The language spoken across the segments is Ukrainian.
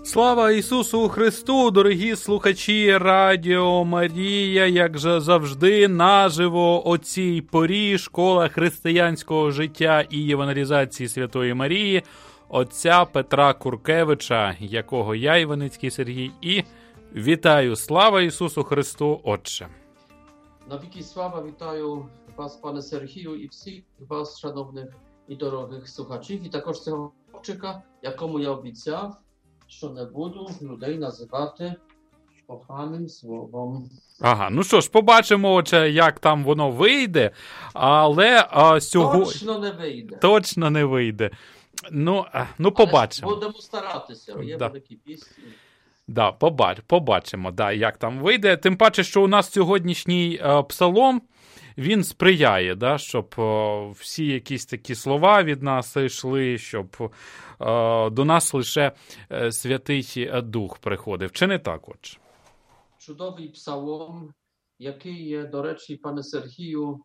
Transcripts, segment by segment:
Слава Ісусу Христу, дорогі слухачі Радіо Марія, як же завжди, наживо о цій порі школа християнського життя і євангелізації Святої Марії, отця Петра Куркевича, якого я, Іваницький Сергій, і вітаю. Слава Ісусу Христу, Отче! Навіки слава, вітаю вас, пане Сергію, і всіх вас, шановних і дорогих слухачів, і також цього хлопчика, якому я обіцяв, що не буду людей називати поганим словом. Ага, ну що ж, побачимо, отже, як там воно вийде, але сьогодні... Точно не вийде. Точно не вийде. Ну побачимо. Будемо старатися, є великі пісні. Да, побачимо, як там вийде. Тим паче, що у нас сьогоднішній псалом, він сприяє, щоб всі якісь такі слова від нас йшли, щоб до нас лише Святий Дух приходив. Чи не так, отже? Чудовий псалом, який є, до речі, пане Сергію,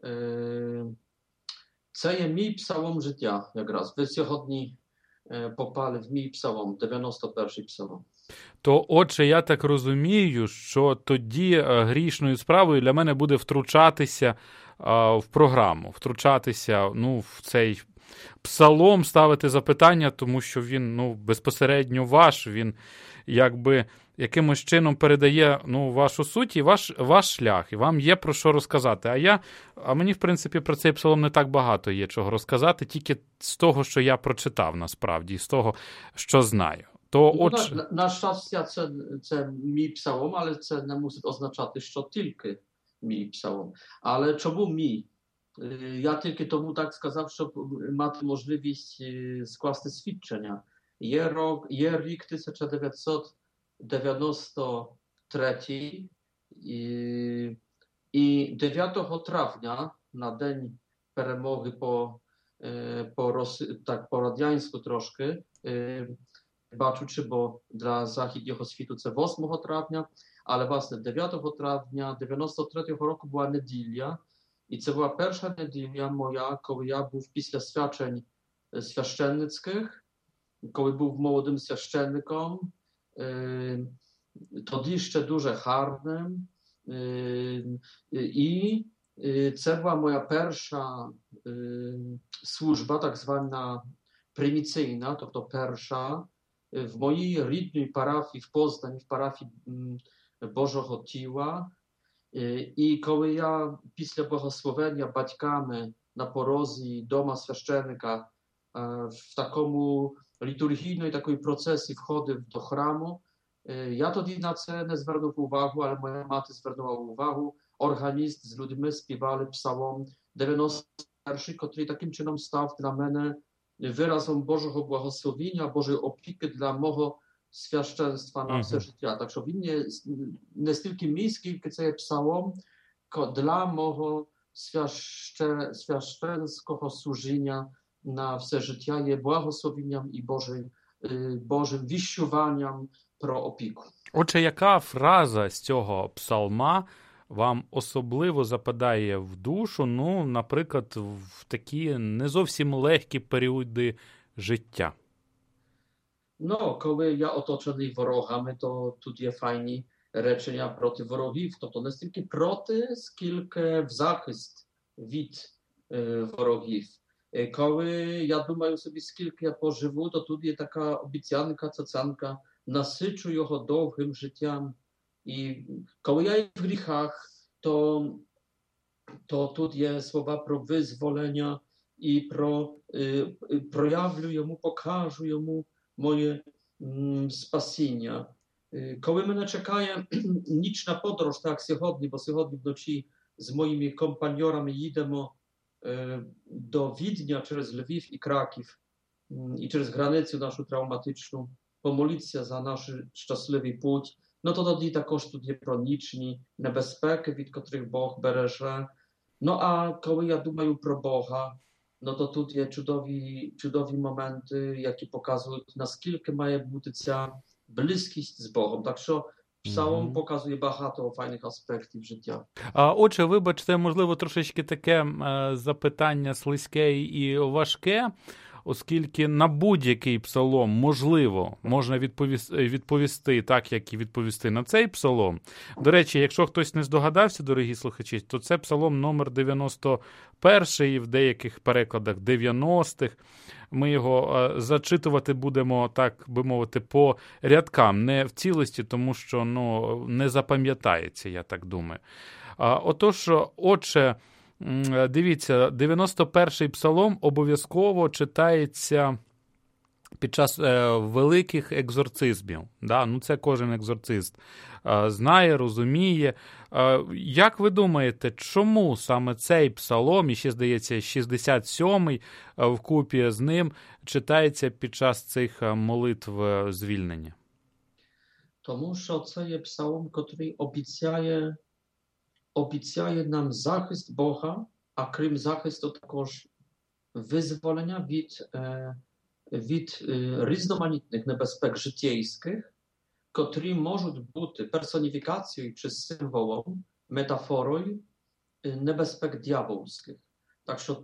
це є мій псалом життя, якраз. Ви сьогодні попали в мій псалом, 91-й псалом. То, отже, я так розумію, що тоді грішною справою для мене буде втручатися в програму, втручатися в цей псалом, ставити запитання, тому що він безпосередньо ваш, він якби якимось чином передає вашу суть і ваш шлях, і вам є про що розказати. А мені, в принципі, про цей псалом не так багато є чого розказати, тільки з того, що я прочитав насправді, з того, що знаю. На щастя, це мій псалом, але це не мусить означати, що тільки мій псалом. Але чому мій? Я тільки тому так сказав, щоб мати можливість скласти свідчення. Є рік 1993 і 9 травня, на день перемоги по радянську трошки, бачучи, бо для західнього світу це 8 травня, але власне 9 травня 93-го року була неділя, і це була перша неділя моя, коли я був після свячень священницьких, коли був молодим священником, тоді ще дуже гарним, і це була моя перша służba, так звана преміційна, тобто перша, w mojej rідній parafii w Poznań, w parafii Bożego Ciła. I коли я після благословення батьками на порозі дома священника в такому літургійної такої процесії входив до храму, я тоді на це не звернув увагу, ale moja mati zвернула увагу. Органіст з людьми співали псалом 91, котрий таким чином став для мене wyrazom Bożego błogosławienia, Bożej opieki dla mого священства на все життя. Так що він не стільки мій, скільки це є псалом для мого священського служіння на все життя, є благословенням і Божим віщуванням про опіку. Отже, яка фраза з цього псалма вам особливо западає в душу, наприклад, в такі не зовсім легкі періоди життя? Коли я оточений ворогами, то тут є файні речення проти ворогів. Тобто не стільки проти, скільки в захист від ворогів. Коли я думаю собі, скільки я поживу, то тут є така обіцянка, цацанка, насичу його довгим життям. І коли я є в гріхах, то тут є слова про визволення і проявлю йому, покажу йому моє спасіння. Коли мене чекає нічна подорож, так сьогодні, бо сьогодні вночі з моїми компаньорами їдемо до Відня через Львів і Краків і через границю нашу травматичну, помолитися за наш щасливий путь. To тоді також тут є про нічні небезпеки, від котрих Бог береже. А коли я думаю про Бога, то тут є чудові моменти, які показують, наскільки має бути ця близькість з Богом. Так що псалом показує багато файних аспектів життя. Отже, вибачте, можливо, трошечки таке запитання слизьке і важке. оскільки на будь-який псалом, можливо, можна відповісти так, як і відповісти на цей псалом. До речі, якщо хтось не здогадався, дорогі слухачі, то це псалом номер 91, в деяких перекладах 90-х. Ми його зачитувати будемо, так би мовити, по рядкам, не в цілості, тому що не запам'ятається, я так думаю. Отож, отче, дивіться, 91-й псалом обов'язково читається під час великих екзорцизмів. Да? Це кожен екзорцист знає, розуміє. Як ви думаєте, чому саме цей псалом, і ще, здається, 67-й вкупі з ним, читається під час цих молитв звільнення? Тому що це є псалом, який обіцяє нам захист Бога, а крім захисту також визволення від різноманітних небезпек життєйських, котрі можуть бути персоніфікацією чи символом, метафорою небезпек дьявольських. Так що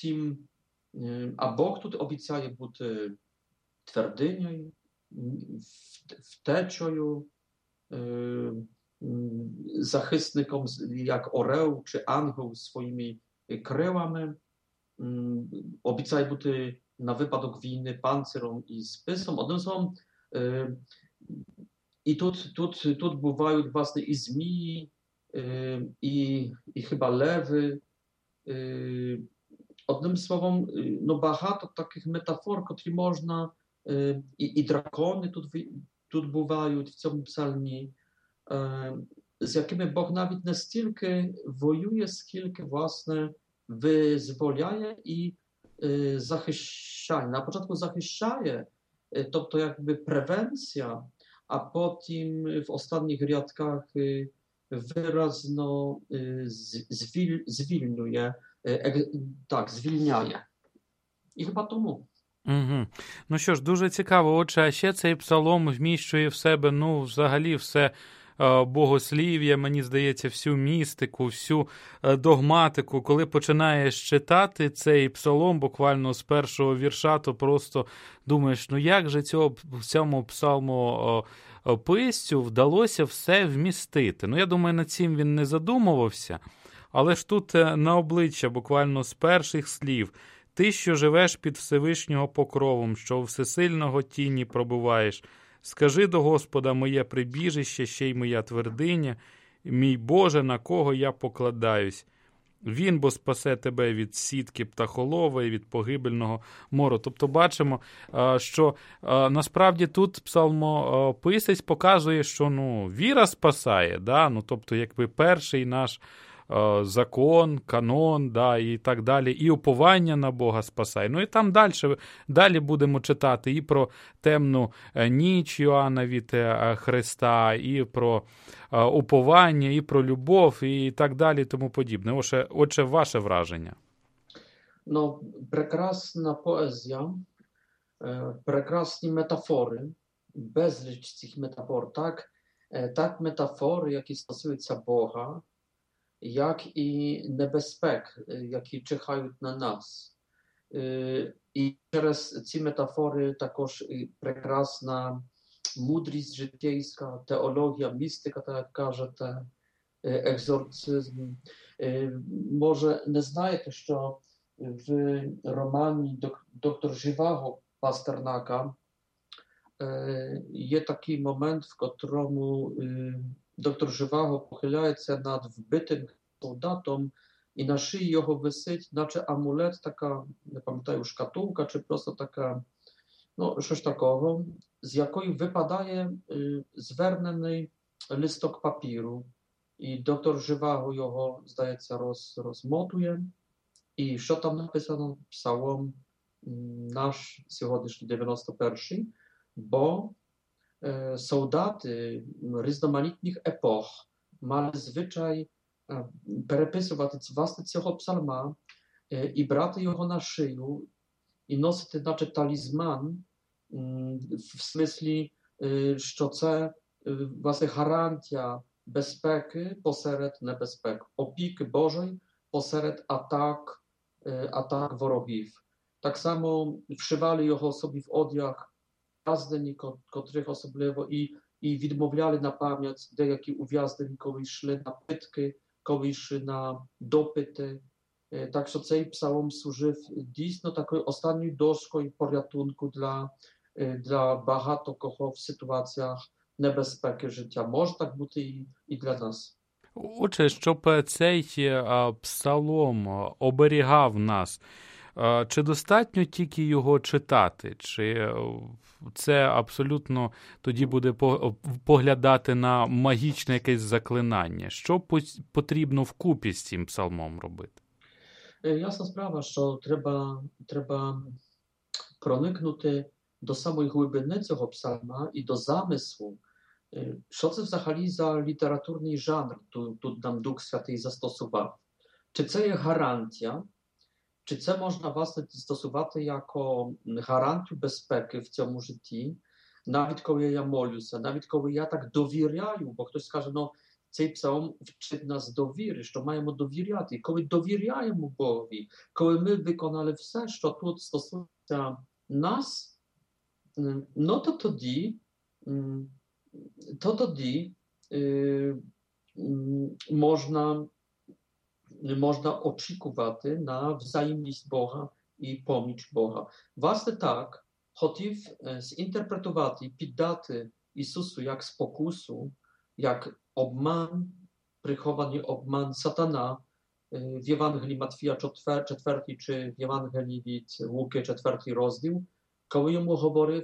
а Бог тут обіцяє бути твердинею, втечею, захисником, як орел чи ангел своїми крилами, обіцяє бути на випадок війни панциром і списом. Одним словом, і тут бувають власне і змії, і chyba lewy. Одним словом, багато таких метафор, котрі можна, і дракони тут бувають в цьому псалмі, з якими Бог навіть не стільки воює, скільки власне визволяє і захищає. На початку захищає, тобто jakby prewencja, a potem w ostatnich rядках wyrazno zwilniuje, zwilniaje. І chyba тому. Угу. Ну що ж, дуже цікаво. Отже, а ще цей псалом вміщує в себе, взагалі все богослів'я, мені здається, всю містику, всю догматику. Коли починаєш читати цей псалом буквально з першого вірша, то просто думаєш, як же цьому псалмописцю вдалося все вмістити. Я думаю, над цим він не задумувався, але ж тут на обличчя буквально з перших слів: «Ти, що живеш під Всевишнього покровом, що у всесильного тіні пробуваєш, скажи до Господа моє прибіжище, ще й моя твердиня, мій Боже, на кого я покладаюсь. Він бо спасе тебе від сітки птахолової, від погибельного мору». Тобто бачимо, що насправді тут псалмописець показує, що віра спасає, да? Тобто якби перший наш закон, канон, і так далі, і уповання на Бога спасає. І там далі будемо читати і про темну ніч Йоанна від Христа, і про уповання, і про любов, і так далі, тому подібне. Отже, ваше враження. Прекрасна поезія, прекрасні метафори, безліч цих метафор, так метафори, які стосуються Бога, як і небезпек, які чекають на нас. І через ці метафори також прекрасна мудрість життєйська, теологія, містика, так як кажете, екзорцизм. Може, не знаєте, що в романі «Доктор Живаго» Пастернака є такий момент, в котрому доктор Живаго похиляється над вбитим солдатом, і на шиї його висить, наче амулет, така, не пам'ятаю, шкатулка, чи просто така, щось такого, з якої випадає звернений листок папіру. І доктор Живаго його, здається, розмотує. І що там написано? Псалом наш сьогоднішній 91-й, бо солдати різноманітних епох мали звичай переписувати власне цього псалма і брати його на шию і носити, наче талізман, в смислі, що це власне гарантія безпеки посеред небезпек, опіки Божої посеред атак ворогів. Так само вшивали його собі в одяг, ув'язнені, котрих особливо, і відмовляли на пам'ять деякі ув'язнені, коли йшли на питки, коли йшли на допити. Так що цей псалом служив дійсно такою останньою дошкою порятунку для багато кого в ситуаціях небезпеки життя. Може так бути і для нас. Отже, щоб цей псалом оберігав нас, чи достатньо тільки його читати? Чи це абсолютно тоді буде поглядати на магічне якесь заклинання? Що потрібно вкупі з цим псалмом робити? Ясна справа, що треба проникнути до самої глибини цього псалма і до замислу. Що це взагалі за літературний жанр тут нам Дух Святий застосував? Чи це є гарантія? Чи це можна, власне, застосувати як гарантію безпеки в цьому житті? Навіть коли я молюся, навіть коли я так довіряю, бо хтось скаже, цей псалом вчить нас довіри, що маємо довіряти. І коли довіряємо Богові, коли ми виконали все, що тут стосується нас, то тоді можна очікувати на взаємність Бога і поміч Бога. Власне так, хотів zinterpretować і піддати Ісусу як спокусу, як обман, прихований обман сатана в Євангелії Матвія 4 чи в Євангелії від Луки 4 розділ, коли йому говорив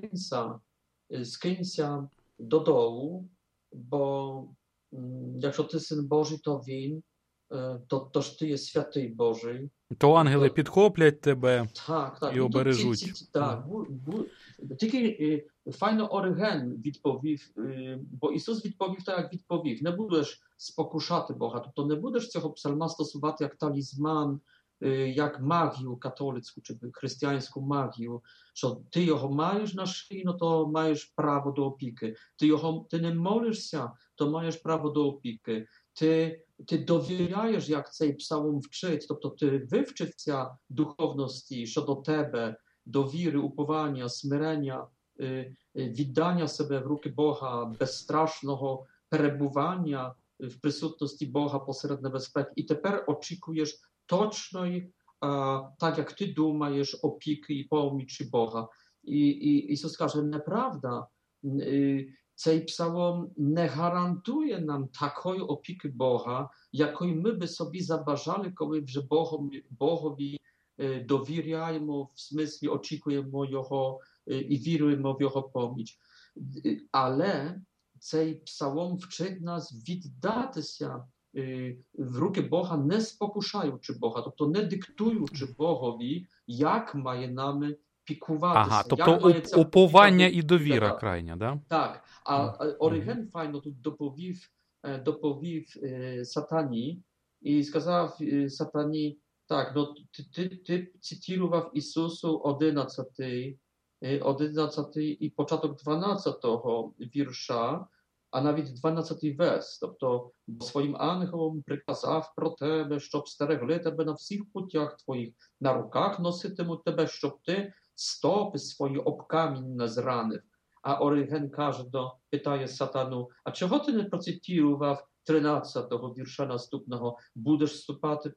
скинься додолу, бо якщо ти Син Божий, то він, то ж ти є святий Божий. То ангели підхоплять тебе і обережуть. Тільки файно Ориген відповів, бо Ісус відповів так, як відповів. Не будеш спокушати Бога, тобто не будеш цього псалма стосувати як талізман, як магію католицьку чи християнську магію, що ти його маєш на шиї, то маєш право до опіки. Ти не молишся, то маєш право до опіки. Ти довіряєш, як цей псалом вчить, тобто ти вивчився духовності щодо тебе, довіри, уповання, смирення, віддання себе в руки Бога, безстрашного перебування в присутності Бога посеред небезпек. І тепер очікуєш точної, так як ти думаєш, опіки і помічі Бога. І Ісус каже, неправда, цей псалом не гарантує нам такої опіки Бога, якої ми би собі забажали, коли вже Богові довіряємо, в смислі очікуємо Його і віруємо в Його поміч. Але цей псалом вчить нас віддатися в руки Бога, не спокушаючи Бога, тобто не диктуючи Богові, як має нами піклуватися. Ага, тобто уповання і довіра крайня, да? Так, а Ориген файно тут доповів сатані і сказав сатані, так, ти цитував Ісусу 11 і початок 12 вірша, а навіть 12 вес, тобто своїм ангелом приказав про тебе, щоб стерегли тебе на всіх путях твоїх, на руках носитимуть тебе, щоб ти стопи свої об камінь не зранив. А Ориген питає сатану, а чого ти не процитував 13-го вірша наступного? Будеш ступати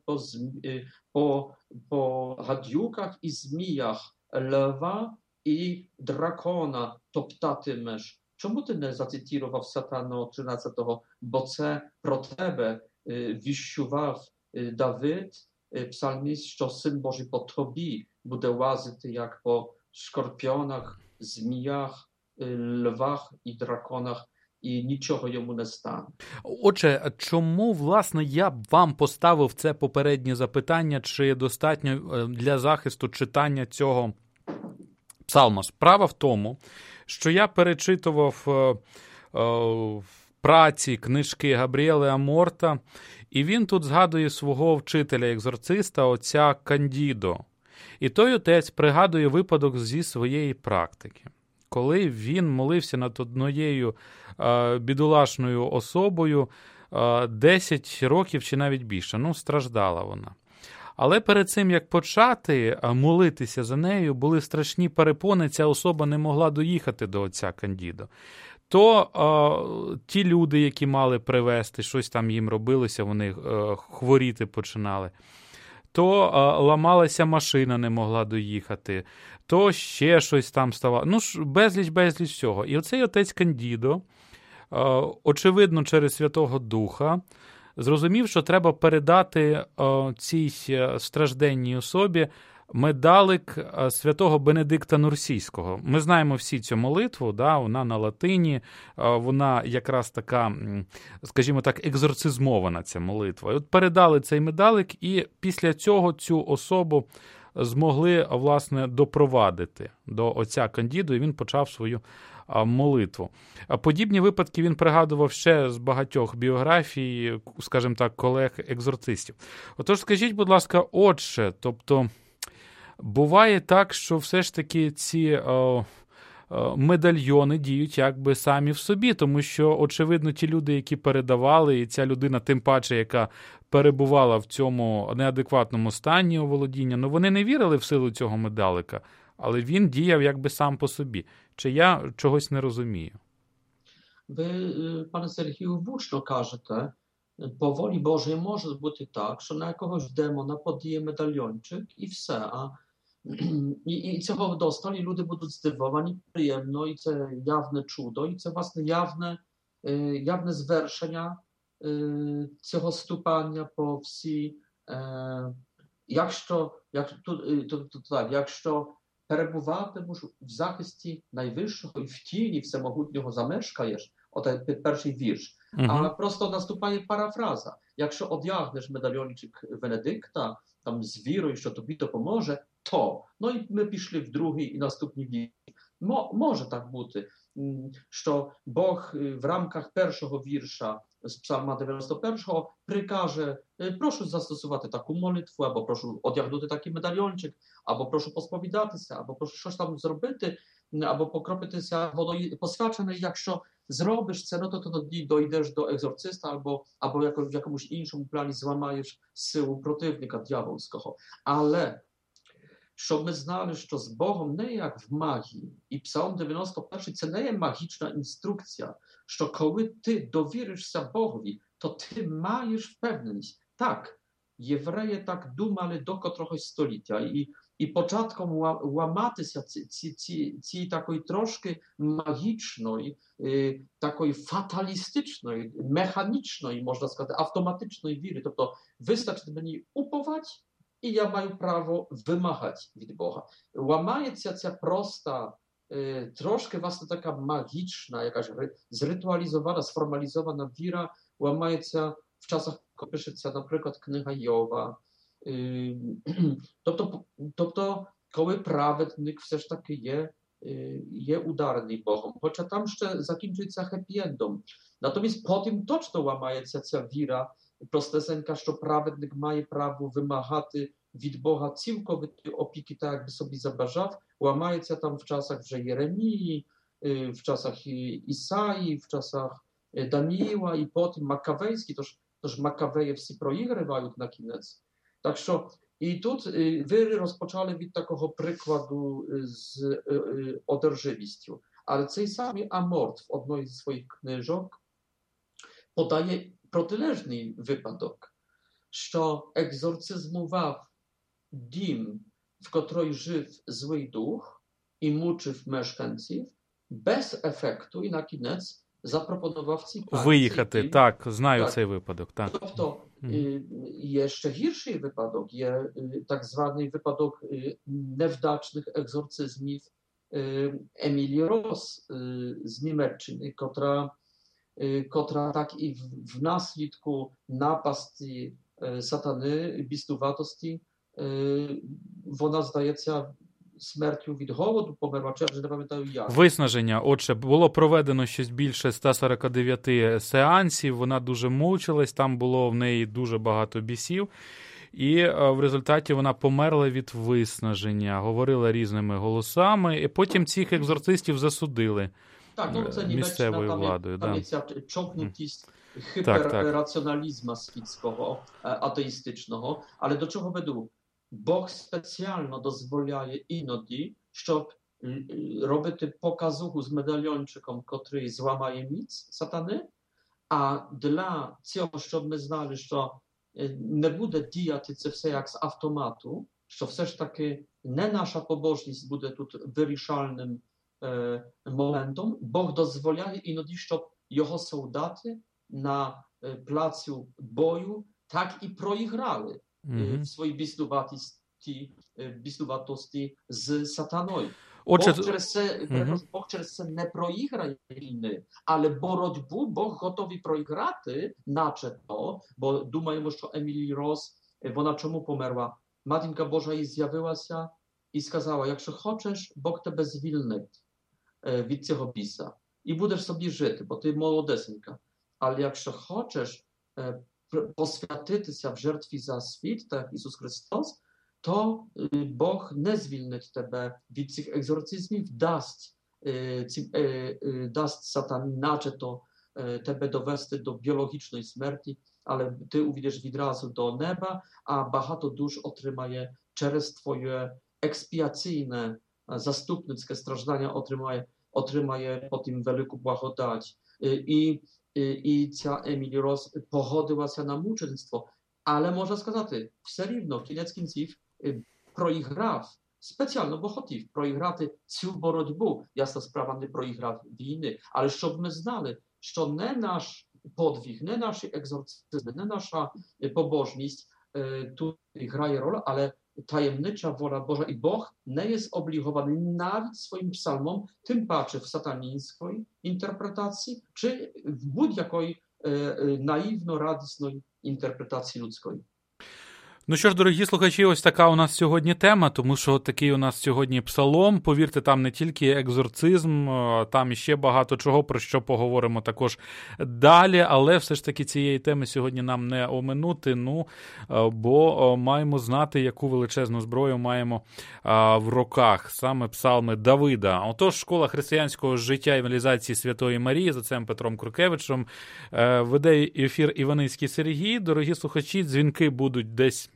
по гадюках і зміях, лева і дракона топтатимеш. Чому ти не зацитував сатану 13-го? Бо це про тебе віщував Давид, псалміст, що Син Божий по тобі буде лазити, як по шкорпіонах, зміях, львах і драконах, і нічого йому не стане. Отже, чому, власне, я б вам поставив це попереднє запитання, чи достатньо для захисту читання цього псалма? Справа в тому, що я перечитував праці, книжки Габріеле Аморта, і він тут згадує свого вчителя-екзорциста, отця Кандідо. І той отець пригадує випадок зі своєї практики. Коли він молився над однією бідолашною особою 10 років чи навіть більше, страждала вона. Але перед цим, як почати молитися за нею, були страшні перепони, ця особа не могла доїхати до отця Кандідо. То ті люди, які мали привезти, щось там їм робилося, вони хворіти починали. То ламалася машина, не могла доїхати, то ще щось там ставало. Ну, безліч всього. І оцей отець Кандідо, очевидно, через Святого Духа, зрозумів, що треба передати цій стражденній особі медалик святого Бенедикта Нурсійського. Ми знаємо всі цю молитву, да, вона на латині, вона якраз така, скажімо так, екзорцизмована ця молитва. І от передали цей медалик, і після цього цю особу змогли, власне, допровадити до отця Кандідо, і він почав свою молитву. Подібні випадки він пригадував ще з багатьох біографій, скажімо так, колег-екзорцистів. Отож, скажіть, будь ласка, отче, тобто буває так, що все ж таки ці медальйони діють якби самі в собі, тому що, очевидно, ті люди, які передавали, і ця людина, тим паче, яка перебувала в цьому неадекватному стані оволодіння, ну вони не вірили в силу цього медалика, але він діяв якби сам по собі. Чи я чогось не розумію? Ви, пане Сергію, влучно кажете, по волі Божій може бути так, що на якогось демона подіє медальйончик і все. І цього достали, люди будуть здивовані, приємно, і це явне чудо, і це власне явне звершення цього ступання по всі. Якщо перебуватимеш в захисті найвищого і в тілі всемогутнього замешкаєш, отой перший вірш. А просто наступає парафраза. Якщо одягнеш медальйончик Венедикта, там з вірою, що тобі допоможе, то. Ну і ми пішли в другий і наступний вірш. Може так бути, що Бог в рамках першого вірша з Псалма 91-го прикаже, прошу застосувати таку молитву, або прошу одягнути такий медальйончик, або прошу посповідатися, або прошу щось там зробити, або покропитися водою посвяченою. Якщо зробиш це, no to тоді дойдеш до екзорциста, або в якомусь іншому плані зламаєш силу противника дьявольського. Але щоб ми знали, що з Богом не як в магії. І Псалм 91 – це не є магічна інструкція, що коли ти довіришся Богові, то ти маєш впевненість. Так, євреї так думали до котрогось століття. І початком łamатися ці такої трошки магічної, такої fatalistycznej, mechanicznej, можна сказати, автоматичної віри. Тобто, вистачить мені уповати, і я маю право вимагати від Бога. Ламається ця проста, трошки власне така магічна, якась зритуалізована, сформалізована віра, ламається в часах, коли пишеться, наприклад, книга Йова. Тобто, коли праведник все ж таки є ударений Богом, хоча там ще закінчується хеппі-ендом. Натомість потім точно ламається ця віра, простесенька, що праведник має право вимагати від Бога цілковитої опіки, так якби собі забажав, ламається там в часах вже Єремії, в часах Ісаї, в часах Даніїла і потім Макавейські, тож Макавеї всі проігривають на кінець. Так що і тут ви розпочали від такого прикладу з одержимістю, але цей самий Аморт в одній зі своїх книжок подає протилежний випадок, що екзорцизмував дім, в котрий жив злий дух і мучив мешканців, без ефекту і на кінець запропонував цій пані виїхати, так, знаю цей випадок. Так. Тобто є ще гірший випадок, є так званий випадок невдачних екзорцизмів Емілії Рос з Німеччини, котра так і в наслідку напасті сатани, бістуватості, вона, здається, смертю від голоду померла, чи я вже не пам'ятаю як. Виснаження. Отже, було проведено щось більше 149 сеансів, вона дуже мучилась, там було в неї дуже багато бісів, і в результаті вона померла від виснаження, говорила різними голосами, і потім цих екзорцистів засудили. це місцевою Німеччина, владою. там є ця чокнутість hyperracjonalizmu світського, атеїстичного. Але до чого веду? Бог спеціально дозволяє іноді, щоб робити показуху з медальйончиком, котрий зламає міць сатани, а для цього, щоб ми знали, що не буде діяти це все як з автомату, що все ж таки не наша побожність буде тут вирішальним моментом, Бог дозволяє іноді, щоб його солдати на placu бою так і проіграли в своїй біснуватості з сатаною. Бог через це не проіграє війни, але боротьбу Бог готовий проіграти, начебто, бо думаємо, що Емілі Рос, вона чому померла? Матінка Божа їй з'явилася і сказала, якщо хочеш, Бог тебе звільнить від цього біса і будеш собі жити, бо ти молодесенька. Але якщо хочеш посвятитися в жертві за світ, так як Ісус Христос, то Бог не звільнить тебе від цих екзорцизмів, дасть сатані начебто тебе довести до біологічної смерті, але ти увійдеш відразу до неба, а багато душ отримає через твоє експіаційне, zastupnickie stраждання отримає потім велику благодать. І ця Емілі Рос погодилася на мучеництво. Але можна сказати, все рівно, кінець кінців, проіграв, спеціально, бо хотів проіграти цю боротьбу. Ясна справа, не проіграв війни. Але щоб ми знали, що не наш подвиг, не наші екзорцизми, не наша побожність тут грає rolę, ale tajemnicza wola Boża i Bóg nie jest obligowany nawet swoim psalmom, tym bardziej w satanińskiej interpretacji, czy w будь-якій naiwno-radosnej interpretacji ludzkiej. Ну що ж, дорогі слухачі, ось така у нас сьогодні тема, тому що такий у нас сьогодні псалом. Повірте, там не тільки екзорцизм, там іще багато чого, про що поговоримо також далі, але все ж таки цієї теми сьогодні нам не оминути, бо маємо знати, яку величезну зброю маємо в руках, саме псалми Давида. Отож, Школа християнського життя і евангелізації Святої Марії з отцем Петром Куркевичем веде ефір Іваницький Сергій. Дорогі слухачі, дзвінки будуть десь,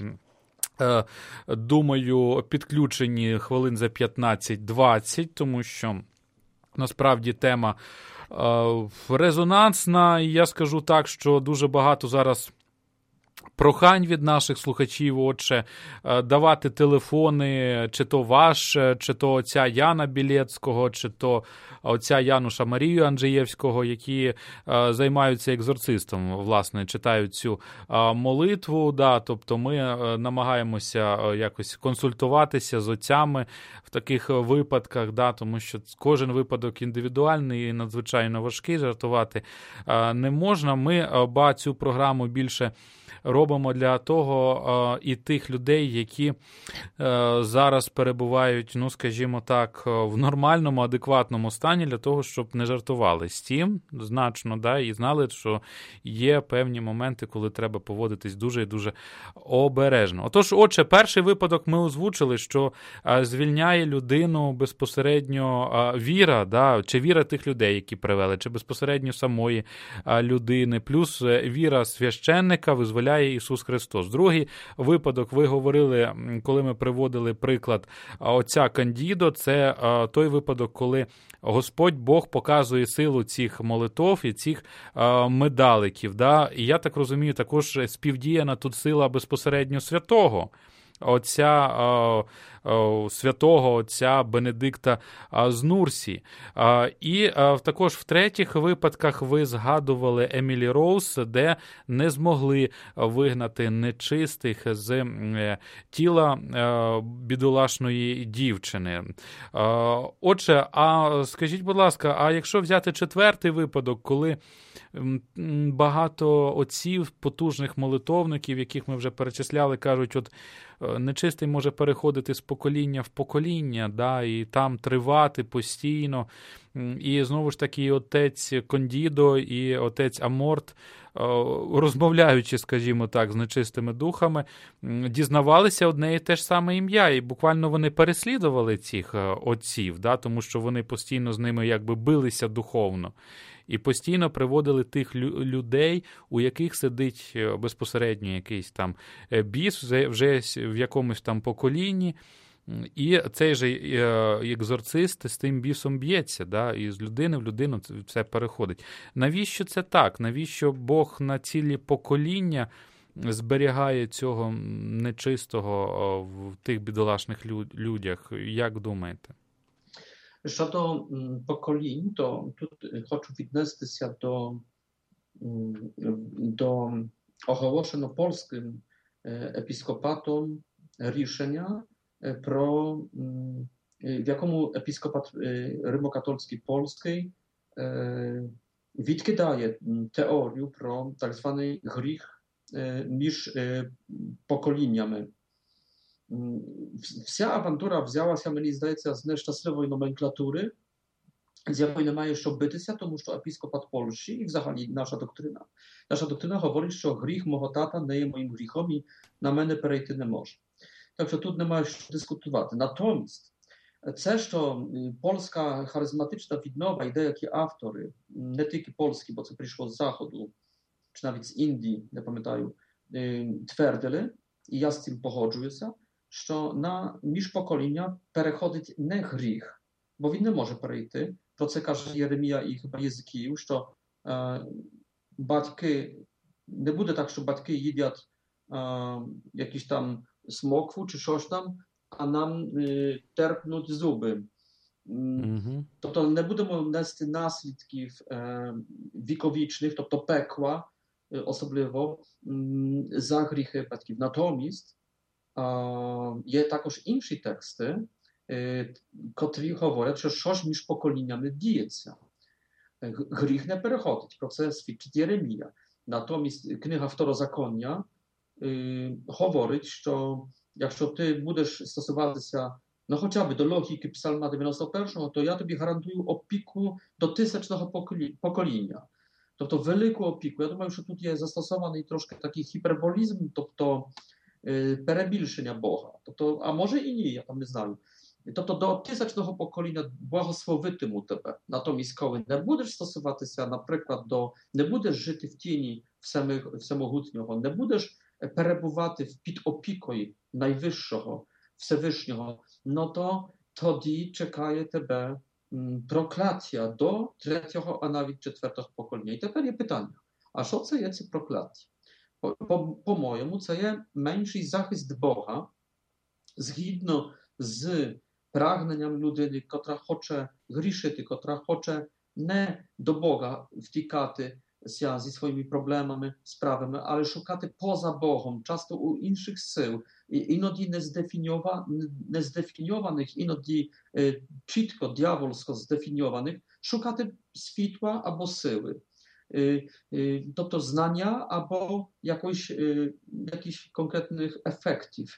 думаю, підключені хвилин за 15-20, тому що насправді тема резонансна, і я скажу так, що дуже багато зараз прохань від наших слухачів, отже, давати телефони, чи то ваш, чи то отця Яна Білецького, чи то отця Януша Марію Анджеєвського, які займаються екзорцистом, власне, читають цю молитву, тобто ми намагаємося якось консультуватися з отцями в таких випадках, тому що кожен випадок індивідуальний і надзвичайно важкий, жартувати не можна. Ми цю програму більше робимо для того і тих людей, які зараз перебувають, скажімо так, в нормальному, адекватному стані, для того, щоб не жартували з тим значно, і знали, що є певні моменти, коли треба поводитись дуже і дуже обережно. Отже, перший випадок ми озвучили, що звільняє людину безпосередньо віра, чи віра тих людей, які привели, чи безпосередньо самої людини, плюс віра священника визволяє Ісус Христос. Другий випадок, ви говорили, коли ми приводили приклад отця Кандідо, це той випадок, коли Господь Бог показує силу цих молитов і цих медаликів. І я так розумію, також співдіяна тут сила безпосередньо святого святого отця Бенедикта з Нурсі. І також в третіх випадках ви згадували Емілі Роуз, де не змогли вигнати нечистих з тіла бідолашної дівчини. Отже, скажіть, будь ласка, а якщо взяти четвертий випадок, коли багато отців, потужних молитовників, яких ми вже перечисляли, кажуть, нечистий може переходити з покоління в покоління, і там тривати постійно, І знову ж таки отець Кондідо і отець Аморт, розмовляючи, скажімо так, з нечистими духами, дізнавалися одне і те ж саме ім'я, і буквально вони переслідували цих отців, да, тому що вони постійно з ними якби билися духовно. І постійно приводили тих людей, у яких сидить безпосередньо якийсь там біс вже в якомусь там поколінні, і цей же екзорцист з тим бісом б'ється, да, і з людини в людину це переходить. Навіщо це так? Навіщо Бог на цілі покоління зберігає цього нечистого в тих бідолашних людях? Як думаєте? Щодо поколінь, то тут хочу віднестися до оголошено польським епіскопатом рішення, в якому епіскопат римокатолицький польський відкидає теорію про так званий гріх між поколіннями. Вся авантура взялася, мені здається, з нещасливої номенклatury, з якої немає що битися, тому що епіскопат Польщі і взагалі наша доктрина говорить, що гріх мого тата не є моїм гріхом і на мене перейти не може. Так що тут немає що дискутувати. Натомість це, що польська харизматична віднова і деякі автори, не тільки польські, бо це прийшло з Заходу, чи навіть з Індії, не пам'ятаю, твердили, і я з цим погоджуюся, що на міжпокоління переходить не гріх, бо він не може перейти. Про це каже Єремія і chyba Єзикіїв, що батьки, не буде так, що батьки їдять якісь там смокву чи щось там, а нам терпнуть зуби. Тобто не будемо нести наслідків віковічних, тобто пекла, особливо за гріхи батьків. Натомість є також інші тексти, котрі говорять, що щось між поколіннями діється. Гріх не переходить, про це свідчить Єремія. Натомість книга Второзаконня говорить, що якщо ти будеш стосуватися хоча б до логіки Псалма 91, то я тобі гарантую опіку до 1000-го покоління. Тобто велику опіку. Я думаю, що тут є застосований трошки такий гіперболізм, тобто перебільшення Бога. Тобто, а може і ні, я там не знаю. Тобто до 1000-го покоління благословитиму тебе. Натомість, коли не будеш стосуватися, наприклад, не будеш жити в тіні Всемогутнього, не будеш перебувати під опікою Найвищого, Всевишнього, то тоді чекає тебе прокляття до 3-го, а навіть 4-го покоління. І тепер є питання, а що це є це прокляття? По-моєму, це є менший захист Бога, згідно з прагненням людини, котра хоче грішити, котра хоче не до Бога втікати зі swoimi problemami, sprawami, ale szukати поза Богом, часто у інших сил, іноді нездефіньованих, іноді чітко, дьявольсько здефіньованих, шукати світла або сили. Тобто знання або jakichś konkretnych efektów.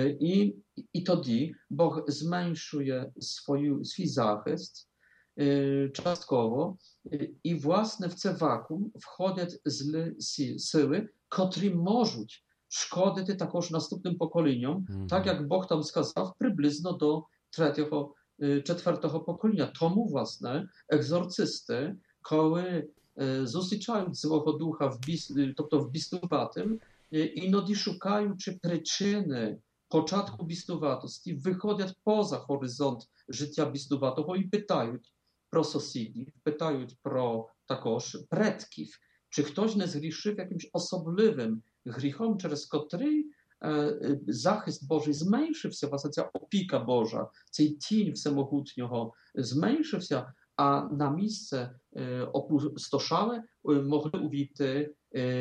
I тоді Бог зменшує свій захист частково, і, власне, в це вакуум входять злі сили, котрі можуть шкодити також наступним поколінням, так як Бог там сказав, приблизно до 3-го, 4-го покоління. Тому, власне, екзорцисти, коли зустрічають зłego духа, тобто в біснуватим, іноді шукаючи причини початку біснуватості, виходять поза горизонт життя біснуватого і питають про сусідів, питають про також предків, чи хтось не згрішив якимś особливим гріхом, через котрий захист Божий зменшився, власне, ця опіка Божа, цей тінь Всемогутнього зменшився, а на місце опустошале могли увійти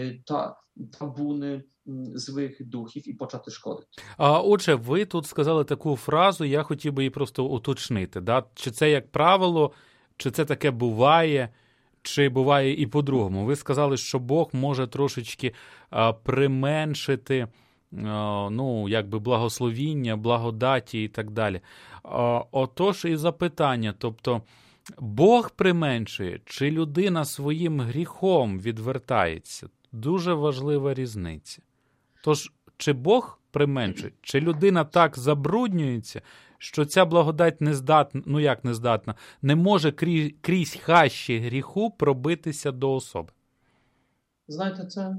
табуни злих духів і почати шкодити. Отже, ви тут сказали таку фразу, я хотів би її просто уточнити. Да? Чи це як правило, чи це таке буває, чи буває і по-другому? Ви сказали, що Бог може трошечки применшити благословіння, благодаті і так далі. Отож і запитання, тобто Бог применшує, чи людина своїм гріхом відвертається? Дуже важлива різниця. Тож, чи Бог применшує, чи людина так забруднюється, що ця благодать не здатна, ну як не здатна, не може крізь хащі гріху пробитися до особи? Знаєте, це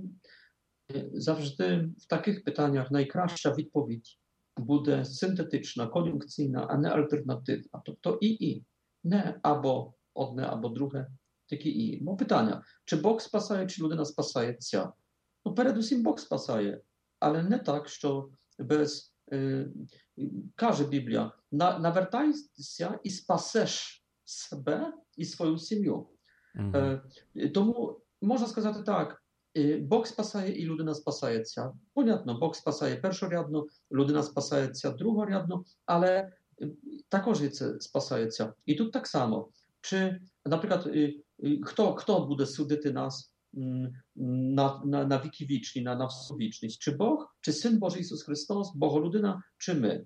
завжди в таких питаннях найкраща відповідь буде синтетична, кон'юнкційна, а не альтернативна. Тобто і. Не або одне, або друге, тільки і. Бо питання, чи Бог спасає, чи людина спасається? Ну, передусім Бог спасає, але не так, що без... Каже Біблія, навертайся і спасеш себе і свою сім'ю. Тому можна сказати так, Бог спасає і людина спасається. Понятно, Бог спасає першорядно, людина спасається другорядно, але також і це спасається. І тут так само. Чи, наприклад, хто буде судити нас на віки вічні, на всю вічність? Чи Бог, чи Син Божий Ісус Христос, Боголюдина, чи ми?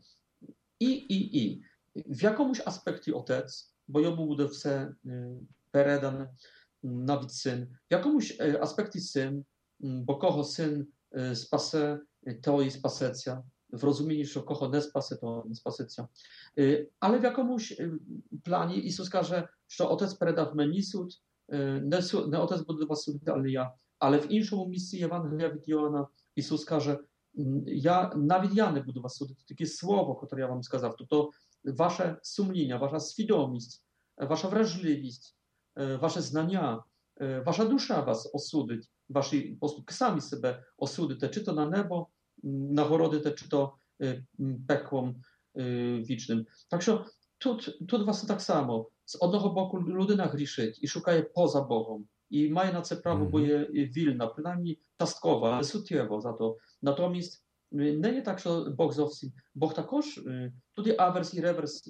І. В якомусь аспекті Отець, бо йому буде все передане, навіть Син. В якомусь аспекті Син, бо кого Син спасе, то і спасеться. W rozumieniu, że kogo nie spasy, to nie spasycja. Ale w jakimś planie Jezus każe, że Otec pereda w mnie sąd, nie Otec będzie was sądzić, ale ja. Ale w innym miejscu Ewangelia від Joana Jezus każe, nawet ja nie będę was sądzić. Takie słowo, które ja wam сказав, to wasze sumienia, wasza świadomość, wasza wrażliwość, wasze znania, wasza dusza was osądzić, wasi postupki sami sobie osądzić, czy to na niebo, nagorody te, czy to pekłom wiecznym. Także тут вас так само. З одного боку людина грішить і шукає поза Богом. І має на це право, бо є вільна, принаймні частково, але суттєво за то. Натомість не є так, що Бог зовсім. Бог також, тут є аверс і реверс.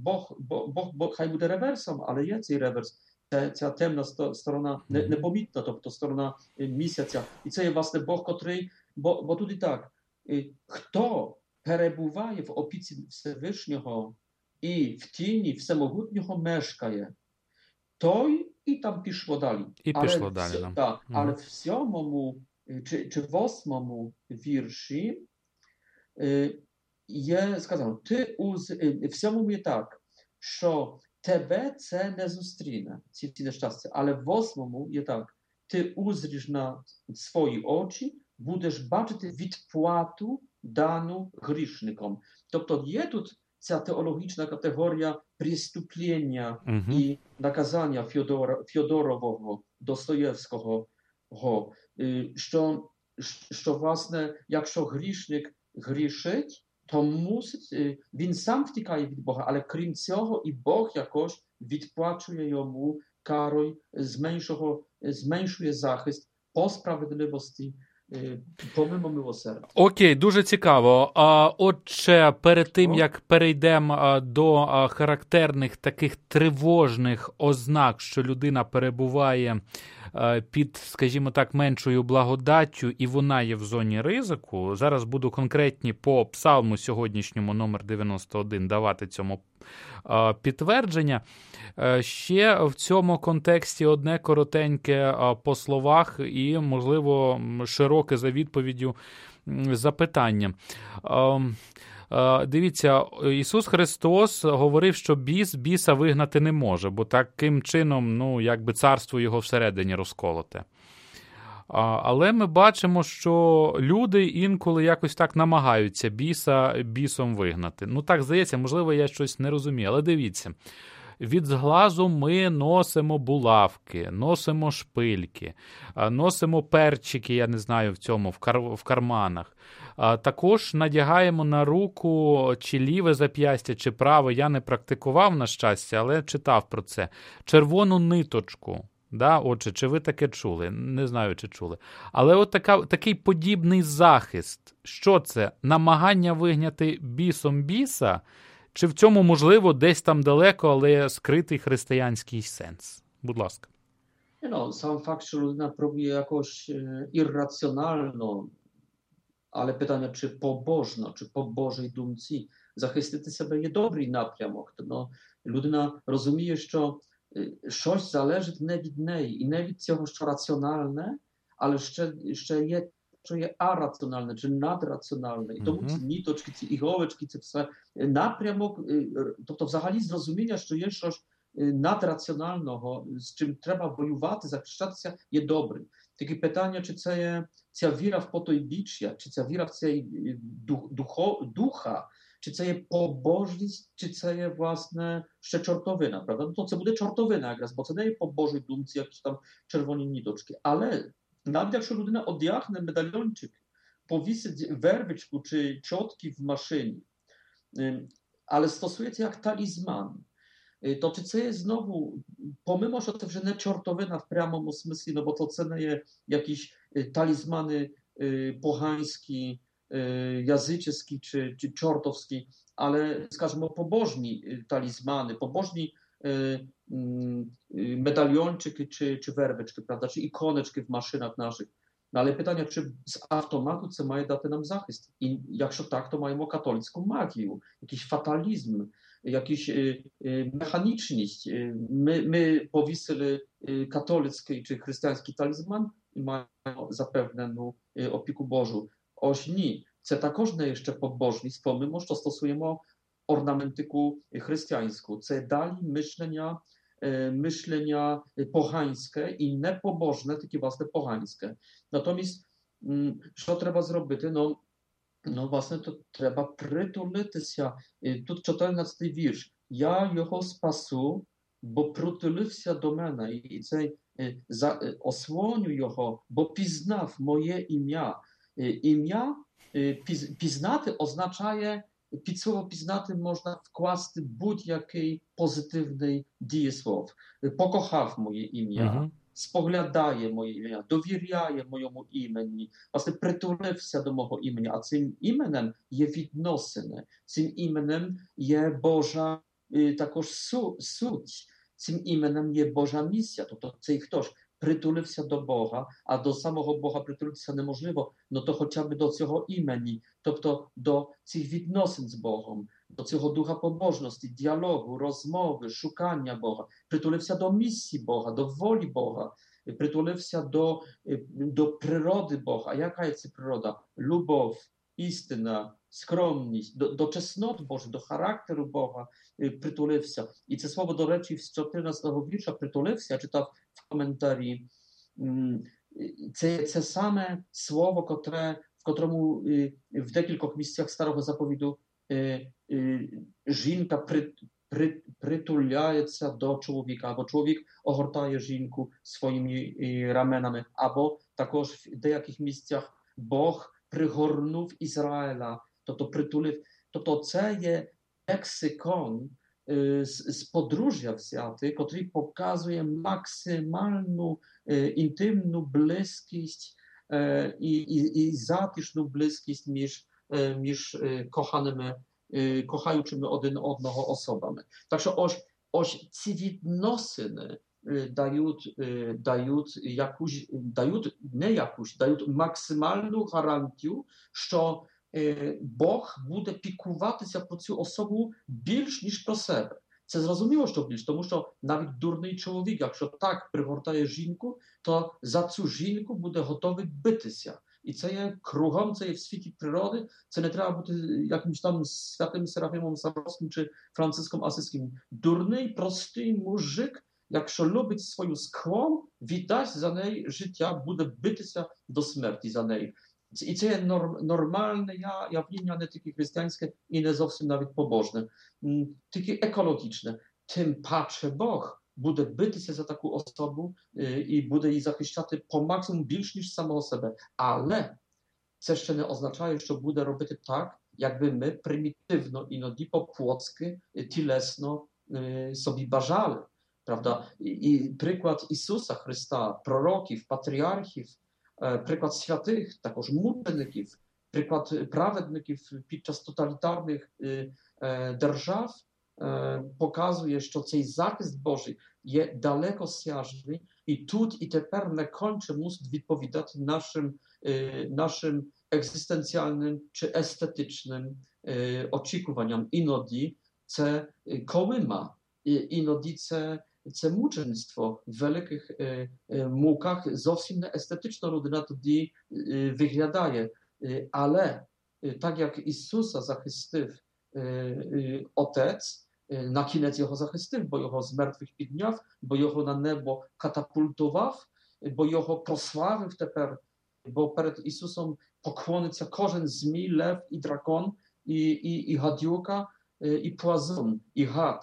Бог хай буде реверсом, але є цей реверс. Ця темна сторона, непомітна, тобто сторона місяця. І це є, власне, Бог, котрий, бо тут і так, хто перебуває в опіці Всевишнього і в тіні Всемогутнього мешкає, той і там пішло далі. Пішло далі. Так, але в 7 чи 8 вірші є сказано, в 7 є так, що тебе це не зустріне, ці нещастя, але в 8 є так, ти узріш на свої очі, будеш бачити відплату дану грішникам. Тобто є тут ця теологічна категорія преступлення і наказання Фьодорового, Достоєвського, що, власне, якщо грішник грішить, то мусить, він сам втікає від Бога, але крім цього і Бог якось відплачує йому карою, зменшує захист по справедливості, помимо милосердя. Окей, дуже цікаво. Отже, перед тим, як перейдемо до характерних таких тривожних ознак, що людина перебуває під, скажімо так, меншою благодаттю, і вона є в зоні ризику, зараз буду конкретні по псалму сьогоднішньому, номер 91, давати цьому підтвердження. Ще в цьому контексті одне коротеньке по словах і, можливо, широке за відповіддю запитання. Дивіться, Ісус Христос говорив, що біса вигнати не може, бо таким чином, якби царство його всередині розколоте. Але ми бачимо, що люди інколи якось так намагаються бісом вигнати. Так здається, можливо, я щось не розумію, але дивіться. Від зглазу ми носимо булавки, носимо шпильки, носимо перчики, я не знаю, в карманах. Також надягаємо на руку чи ліве зап'ястя, чи праве. Я не практикував, на щастя, але читав про це. Червону ниточку. Отже, чи ви таке чули? Не знаю, чи чули. Але от такий подібний захист. Що це? Намагання вигняти бісом біса? Чи в цьому, можливо, десь там далеко, але скритий християнський сенс? Будь ласка. Сам факт, що людина пробує якось ірраціонально, але питання, чи побожно, чи по Божій думці захистити себе є добрий напрямок. Людина розуміє, що щось залежить не від неї, і не від цього, що раціональне, але ще є, що є араціональне, чи надраціональне. І тому ці ніточки, ці іголочки, це все напрямок, тобто взагалі зрозуміння, що є щось надрacjonalnego, з чим треба воювати, захищатися, є добрим. Таке питання, чи це є ця віра в потойбіччя, чи ця віра в цей духа, чи це є побожність, чи це є, власне, ще чортовина, правда? No to це буде чортовина якраз, бо це не є по Божій думці, якісь там червоні ніточки. Але навіть якщо людина одягне медальйончик, повісить вервичку чи чотки в машині, але стосує це як талізман, то чи це є знову, помимо, що це вже не чортовина в прямому смислі, no bo to це не є якісь talizmany pogańskie, jazyczewskie czy czortowskie, ale скажімо, pobożni talizmany, pobożni medalionczyki czy werweczki, prawda, czy ikoneczki w maszynach naszych. No ale pytanie, czy z automatu це має дати нам захист? І якщо так, то маємо католицьку магію, якийсь фаталізм, якісь механічність. Ми повісили католицький чи християнський талізман і маємо запевнену опіку Божу. Ось ні. Це також не є ще побожність, помимо, що стосуємо ornamentyku chrześcijańską. Це далі myślenia pogańskie i nie pobożne, tylko własne pogańskie. Natomiast що треба зробити? Ну, власне, то треба притулитися. Тут 14-й вірш. Я його спасу, бо притулився до мене. І цей ослоню його, бо пізнав моє ім'я. Ім'я пізнати означає, під слово пізнати можна вкласти будь-який позитивний дієслов. Покохав моє ім'я, споглядає моє ім'я, довіряє моєму імені, власне, притулився до мого імені, а цим іменем є відносини, цим іменем є Божа також суть, цим іменем є Божа місія, тобто цей хтось притулився до Бога, а до самого Бога притулитися неможливо, no to chociażby do цього імені, тобто до цих відносин з Богом, до цього духа побожності, діалогу, розмови, шукання Бога, притулився до місії Бога, до волі Бога, притулився до природи Бога. А яка є ця природа? Любов, істина, скромність, до чеснот Божих, до характеру Бога притулився. І це слово, до речі, з 14-го вірша притулився, я читав в коментарі. Це саме слово, в котрому в декількох місцях Старого Заповіду жінка притуляється до чоловіка, або чоловік огортає жінку своїми раменами, або також в деяких місцях Бог пригорнув Ізраїля, тобто притулив. Тобто це є лексикон з подружжя взяти, котрий показує максимальну інтимну близькість і затишну близькість між коханими, кохаючими один одного особами. Так що ось ці відносини дають максимальну гарантію, що Бог буде піклуватися про цю особу більш, ніж про себе. Це зрозуміло, що більш, тому що навіть дурний чоловік, якщо так пригортає жінку, то за цю жінку буде готовий битися. І це є кругом, це є в світі природи, це не треба бути якимось там святим Серафимом Саровським чи Франциском Асизьким. Дурний, простий мужик, якщо любить свою склон, віддасть за неї життя, буде битися до смерті за неї. І це є нормальне явлення, не тільки християнське і не зовсім навіть побожне, тільки екологічне. Тим паче Бог буде битися за таку особу і буде її захищати по максимум більш, ніж самого себе. Але це ще не означає, що буде робити так, якби ми прymітивно, іноді по-плотськи, тілесно собі бажали. Prawda? I przykład Isusa Chrysta, proroków, patriarchów, przykład świętych, також мучеників, przykład праведників під час тоталітарних держав показує, що цей захист Божий є далекосяжний і тут і тепер не конче мусить відповідати нашим egzystencjalnym czy estetycznym oczekiwaniom. Іноді це колима, іноді це це мучеництво в великих муках зовсім не естетично людина тоді виглядає. Але так як Ісуса захистив Отець, на кінець його захистив, бо його з мертвих підняв, бо його на небо катапультував, бо його прославив тепер, бо перед Ісусом поклониться кожен змій, лев і дракон, і гадюка, і плазун, і гад.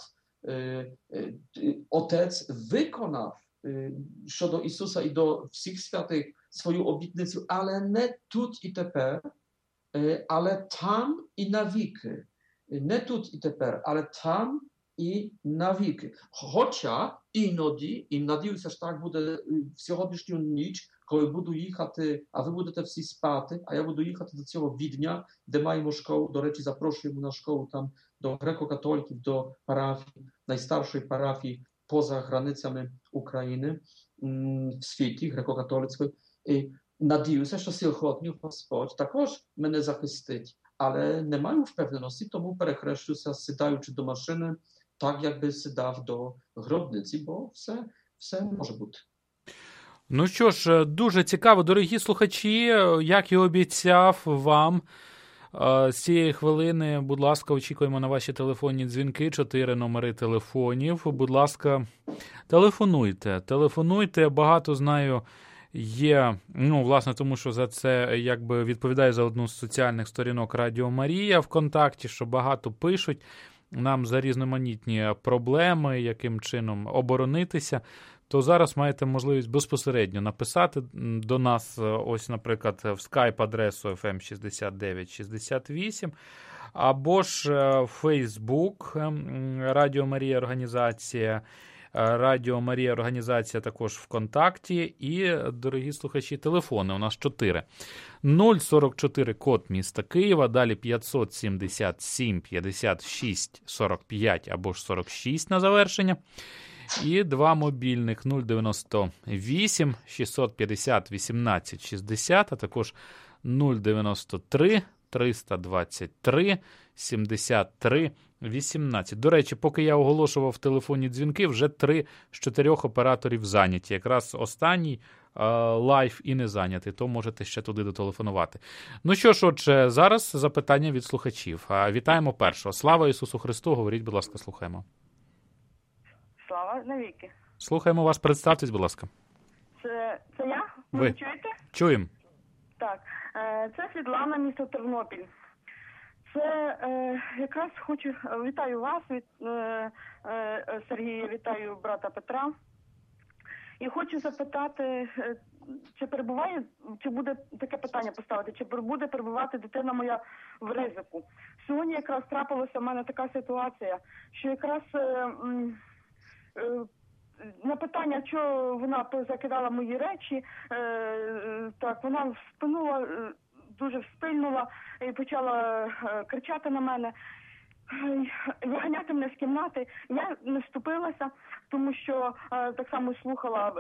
Отець виконав щодо Ісуса і до всіх святих свою обітницю, але не тут і тепер, ale tam i na wieki. Nie tu i teraz, ale tam i na wieki. Chociaż іноді надіюся, що так буде в сьогоднішню ніч, коли буду їхати, а ви будете всі спати, а я буду їхати до цього Відня, де маємо школу, до речі, запрошуємо на школу там до греко-католиків, до парафії, найстаршої парафії поза границями України в світі греко-католицької. Надіюся, що сьогодні Господь також мене захистить, але не маю впевненості, тому перехрещуся, сідаючи до машини, так, якби сідав до гробниці, бо все може бути. Ну що ж, дуже цікаво, дорогі слухачі, як і обіцяв вам, з цієї хвилини, будь ласка, очікуємо на ваші телефонні дзвінки, 4 номери телефонів. Будь ласка, телефонуйте, багато знаю, є, власне, тому що за це якби відповідаю за одну з соціальних сторінок Радіо Марія ВКонтакті, що багато пишуть нам за різноманітні проблеми, яким чином оборонитися, то зараз маєте можливість безпосередньо написати до нас, ось, наприклад, в скайп-адресу FM6968, або ж в Facebook Радіо Марія Організація, Радіо Марія Організація також ВКонтакті. І, дорогі слухачі, телефони у нас 4. 044 код міста Києва, далі 577 56 45 або ж 46 на завершення. І 2 мобільних 098 650 18 60, а також 093 323 73 18. До речі, поки я оголошував телефонні дзвінки, вже 3 з 4 операторів зайняті. Якраз останній лайв і не зайнятий, то можете ще туди дотелефонувати. Ну що ж, отже, зараз запитання від слухачів. Вітаємо першого. Слава Ісусу Христу! Говоріть, будь ласка, слухаємо. Слава навіки. Слухаємо вас, представтесь, будь ласка. Це я? Ви чуєте? Чуємо. Так. Це Світлана, місто Тернопіль. Це якраз хочу, вітаю вас, Сергія, вітаю брата Петра. І хочу запитати, чи буде таке питання поставити, чи буде перебувати дитина моя в ризику. Сьогодні якраз трапилася в мене така ситуація, що якраз на питання, що вона закидала мої речі, так, вона дуже вспильнула і почала кричати на мене, виганяти мене з кімнати. Я не вступилася, тому що так само слухала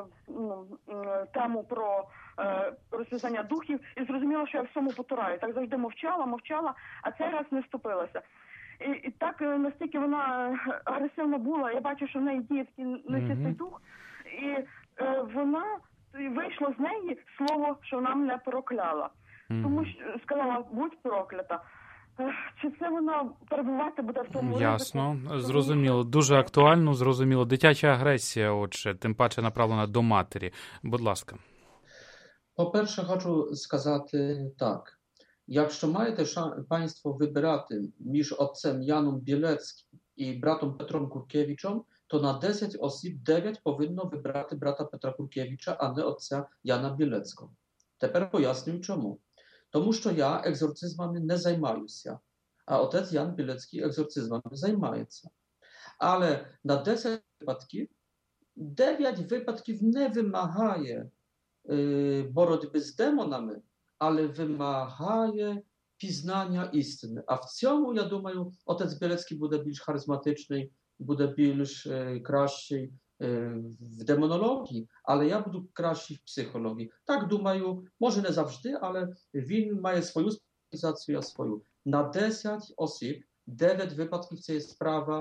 тему про розв'язання духів і зрозуміла, що я всьому потураю. Так завжди мовчала, а цей раз не вступилася. І так настільки вона агресивна була, я бачу, що в неї діє такий нечистий дух, і вона, вийшло з неї слово, що вона мене прокляла. Тому що сказала, будь проклята. Чи це вона перебувати буде в тому ризику? Ясно, зрозуміло. Дуже актуально, зрозуміло. Дитяча агресія, отже, тим паче направлена до матері. Будь ласка. По-перше, хочу сказати так. Якщо маєте Państwo вибирати між отцем Яном Білецьким і братом Петром Куркевичем, то на 10 осіб 9 повинно вибирати брата Петра Куркевича, а не отця Яна Білецького. Тепер пояснюю чому. Тому що я екзорцизмами не займаюся, а отець Ян Білецький екзорцизмами займається. Але на 10 випадків 9 випадків не вимагає боротьби з демонами, але вимагає пізнання істини. А в цьому, я думаю, отець Білецький буде більш харизматичний, буде більш кращий в демонології, але я буду кращий в психології. Так думаю, може не завжди, але він має свою спеціалізацію, я свою. На 10 осіб 9 випадків це є sprawa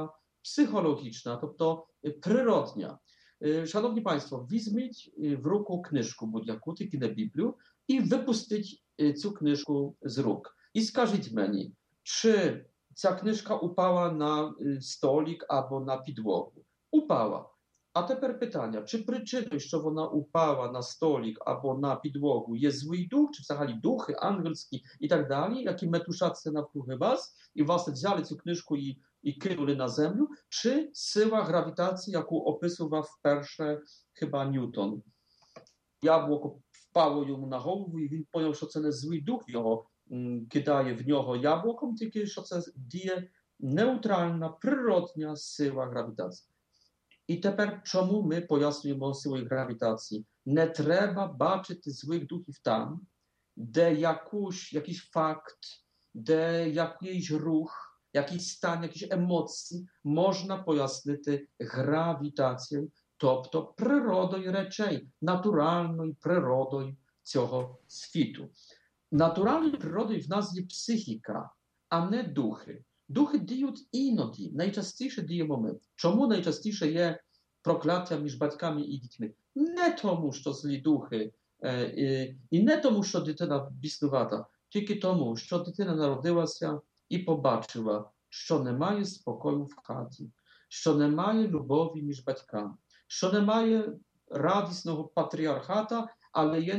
psychologiczna, тобто природня. Шановні Państwo, візьміть в руку книжку будь-яку, тільки не Біблію, і випустіть цю книжку з рук. І скажіть мені, чи ця книжка упала на столик або на підлогу? Упала. А тепер питання, чи причиною, що вона упала на столик або на підлогу, є злий дух, чи взагалі духи ангельські і так далі, які метушаться навкруги вас, і власне взяли цю книжку і кинули на землю, чи сила гравітації, яку описував вперше хіба Ньютон. Яблуко впало йому на голову, і він поняв, що це не злий дух його кидає в нього яблуком, тільки що це діє неутральна, природня сила гравітації. І тепер чому ми пояснюємо силу гравітації? Не треба бачити злих духів там, де якийсь факт, де якийсь рух, якийсь стан, якісь емоції можна пояснити гравітацією, тобто природою речей, натуральною природою цього світу. Натуральною природою в нас є психіка, а не духи. Духи діють іноді, найчастіше діємо ми. Чому найчастіше є прокляття між батьками і дітьми? Не тому, що злі духи, і не тому, що дитина біснувата, тільки тому, що дитина народилася і побачила, що немає спокою в хаті, що немає любові між батьками, що немає радісного патріархата, але є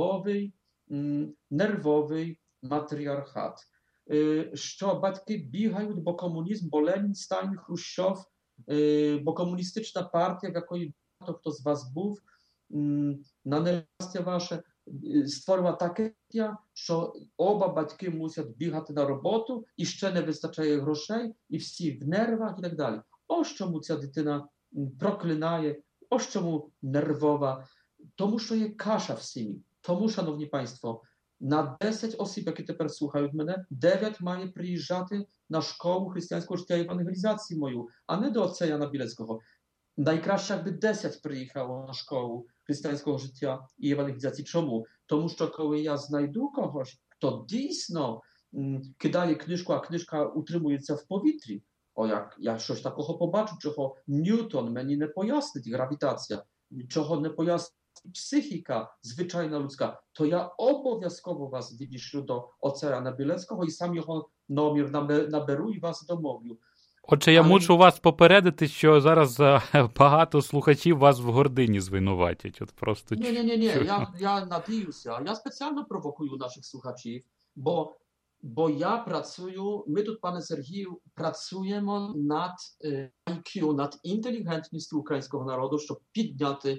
нервовий матріархат. Що батьки бігають, бо комунізм, бо Ленін, Сталін, Хрущов, бо комуністична партія, в якої багато хто з вас був, на нещастя ваше, створила таке життя, що оба батьки мусять бігати на роботу, і ще не вистачає грошей, і всі в нервах і так далі. Ось чому ця дитина проклинає, ось чому нервова, тому що є каша в сім'ї. Тому, шановні Państwo, на 10 осіб, які тепер слухають мене, 9 має приїжджати на школу християнського життя і евангелізації мою, а не до отця Яна Білецького. Найкраще, якби 10 приїхало на школу християнського життя і евангелізації. Чому? Тому що коли я знайду когось, хто дійсно кидає книжку, а книжка утримується в повітрі, як я щось такого побачу, чого Ньютон мені не пояснить, гравітація, чого не пояснить psychika zwyczajna ludzka, to ja obowiązkowo was відійшлю до отця Яна Білецького і сам його номер наберу і вас домовлю. Отже, я мушу вас попередити, що зараз багато слухачів вас в гордині звинуватять. От просто Ні, я надіюся. Я спеціально провокую наших слухачів, бо я працюю, ми тут, пане Сергію, працюємо над IQ, над інтелігентністю українського народу, щоб підняти.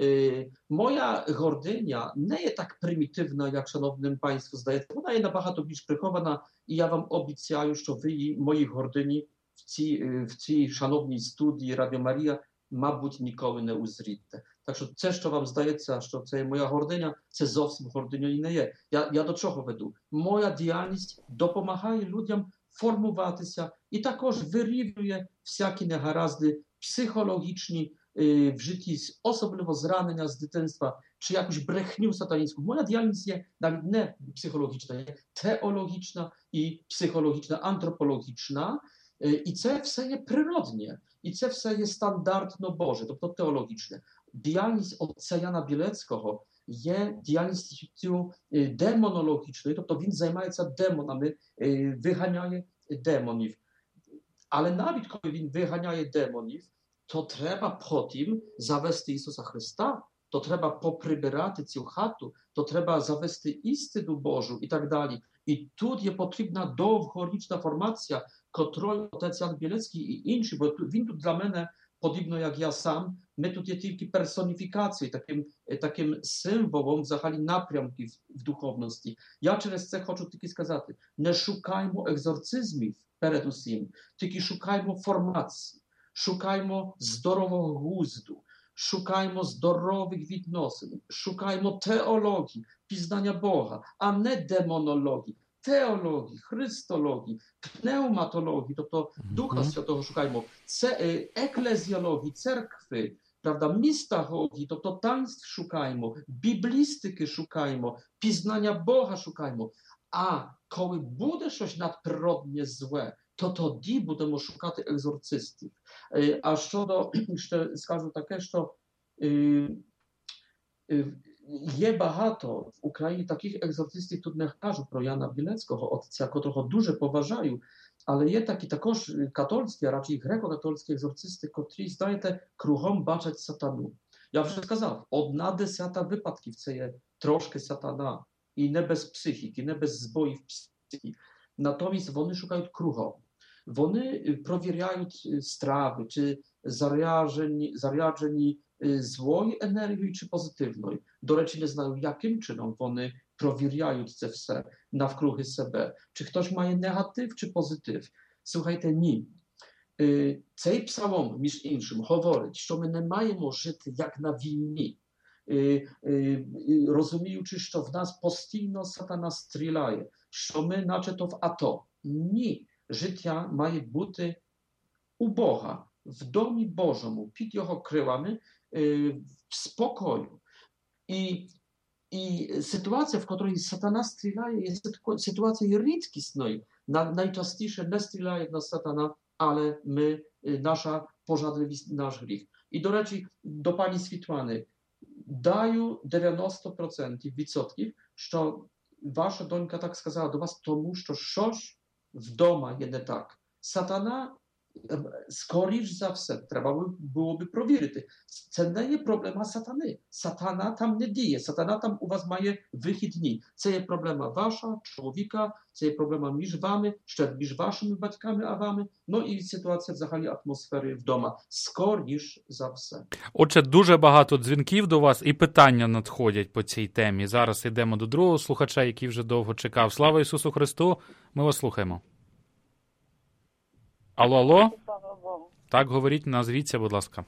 Моя гординя не є так примітивна, як шановним Państwu здається. Вона є набагато більш прихована, і я вам обіцяю, що ви мої гордині в цій шановній студії Радіо Марія, мабуть, ніколи не узріте. Так що це, що вам здається, що це є моя гординя, це зовсім гординою не є. Я до чого веду? Моя діяльність допомагає людям формуватися і також вирівнює всякі негаразди психологічні, w życiu, особливо зранення з дитинства, чи якусь брехню сатанінську. Моя діяльність є навіть не психологічна, є теологічна і психологічна, антропологічна, і це все є природне, і це все є стандартно Боже, тобто теологічне. Діяльність отця Яна Білецького є діяльністю демонологічною, тобто він займається демонами, виганяє демонів. Але навіть коли він виганяє демонів, to trzeba po tym zawести Ісуса Христа, то треба поприбирати цю хату, то треба завести істину Божу і так далі. І тут є потрібна довгорічна формація, котрою отець Ян Білецький і інші, бо він тут для мене, подібно як я сам, ми тут є тільки персоніфікацією, таким символом взагалі напрямків в духовності. Я через це хочу тільки сказати, не шукаймо екзорцизмів перед усім, тільки шукаймо формації. Szukajmy zdrowego guzdu, szukajmy zdrowych відносин, szukajmy teologii, piznania Boga, a nie demonologii, teologii, chrystologii, pneumatologii, to Ducha Świętego szukajmy, eklezjologii, cerkwy, prawda, mistagogii, to taństw szukajmy, biblistyki szukajmy, piznania Boga szukajmy, a kiedy będzie coś nadprzyrodnie złe, то тоді будемо шукати екзорцистів. А щодо, ще скажу таке, що є багато в Україні таких екзорцистів, тут не кажу про Яна Білецького, отця, котрого дуже поважаю, але є такі також католицькі, а радше греко-католицькі екзорцисти, котрі, знаєте, кругом бачать сатану. Я вже сказав, 1/10 випадків це є трошки сатана. І не без психіки, не без збоїв психіки. Натомість вони шукають кругом. Вони провіряють страви, чи заряджені злою енергією, чи позитивною. До речі, не знаю, яким чином вони провіряють це все навкруги себе. Чи хтось має негатив, чи позитив. Słuchajcie, ні. Цей псалом, між іншим, говорить, що ми не маємо жити як на війні. Розуміючи, що в нас постійно сатана стріляє, що ми наче то в АТО. Ні. Життя має бути у Бога, в домі Божому, під його крилами, в спокою. І ситуація, в якій сатана стріляє, є ситуацією рідкісною. Найчастіше не стріляє на сатана, але наша пожадливість, наш гріх. І, до речі, до пані Світлани, даю 90% що ваша донька так сказала до вас, тому що щось вдома є не так. Сатана, скоріш за все, треба було би провірити. Це не є проблема сатани. Сатана там не діє. Сатана там у вас має вихідні. Це є проблема ваша, чоловіка, це є проблема між вами, ще між вашими батьками, а вами, ну і ситуація взагалі атмосфери вдома. Скоріш за все. Отже, дуже багато дзвінків до вас і питання надходять по цій темі. Зараз йдемо до другого слухача, який вже довго чекав. Слава Ісусу Христу! Ми вас слухаємо. Алло? Слава Богу. Так, говоріть, назвіться, будь ласка.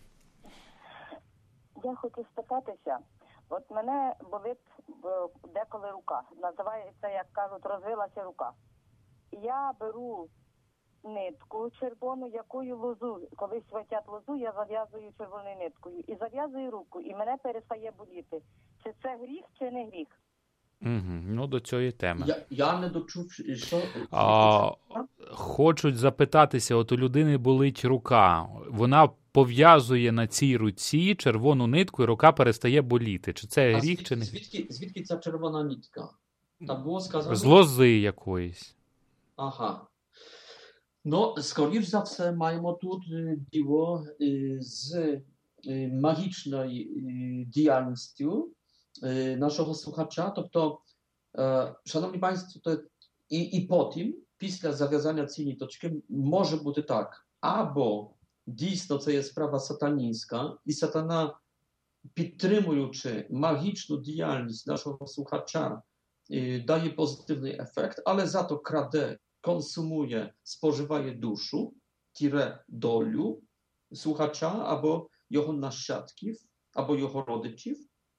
Я хочу спитатися, от мене болить деколи рука. Називається, як кажуть, розвилася рука. Я беру нитку червону, якою лозу, коли святять лозу, я зав'язую червоною ниткою. І зав'язую руку, і мене перестає боліти. Чи це гріх, чи не гріх? Угу. Ну, до цієї теми. Я не дочув, що... Хочуть запитатися, от у людини болить рука, вона пов'язує на цій руці червону нитку, і рука перестає боліти. Чи це гріх, чи не гріх? Звідки ця червона нитка? Там було сказано... З лози якоїсь. Ага. Ну, скоріш за все, маємо тут діло з магічною діяльністю naszego słuchacza, to szanowni państwo, to i po tym, після зав'язання цієї ниточки, може бути так, або дійсно це є справа сатанінська, і сатана, підтримуючи магічну діяльність нашого слухача, дає позитивний ефект, але за то краде, консумує, споживає душу, долю słuchacza, або його нащадків, або його родичів.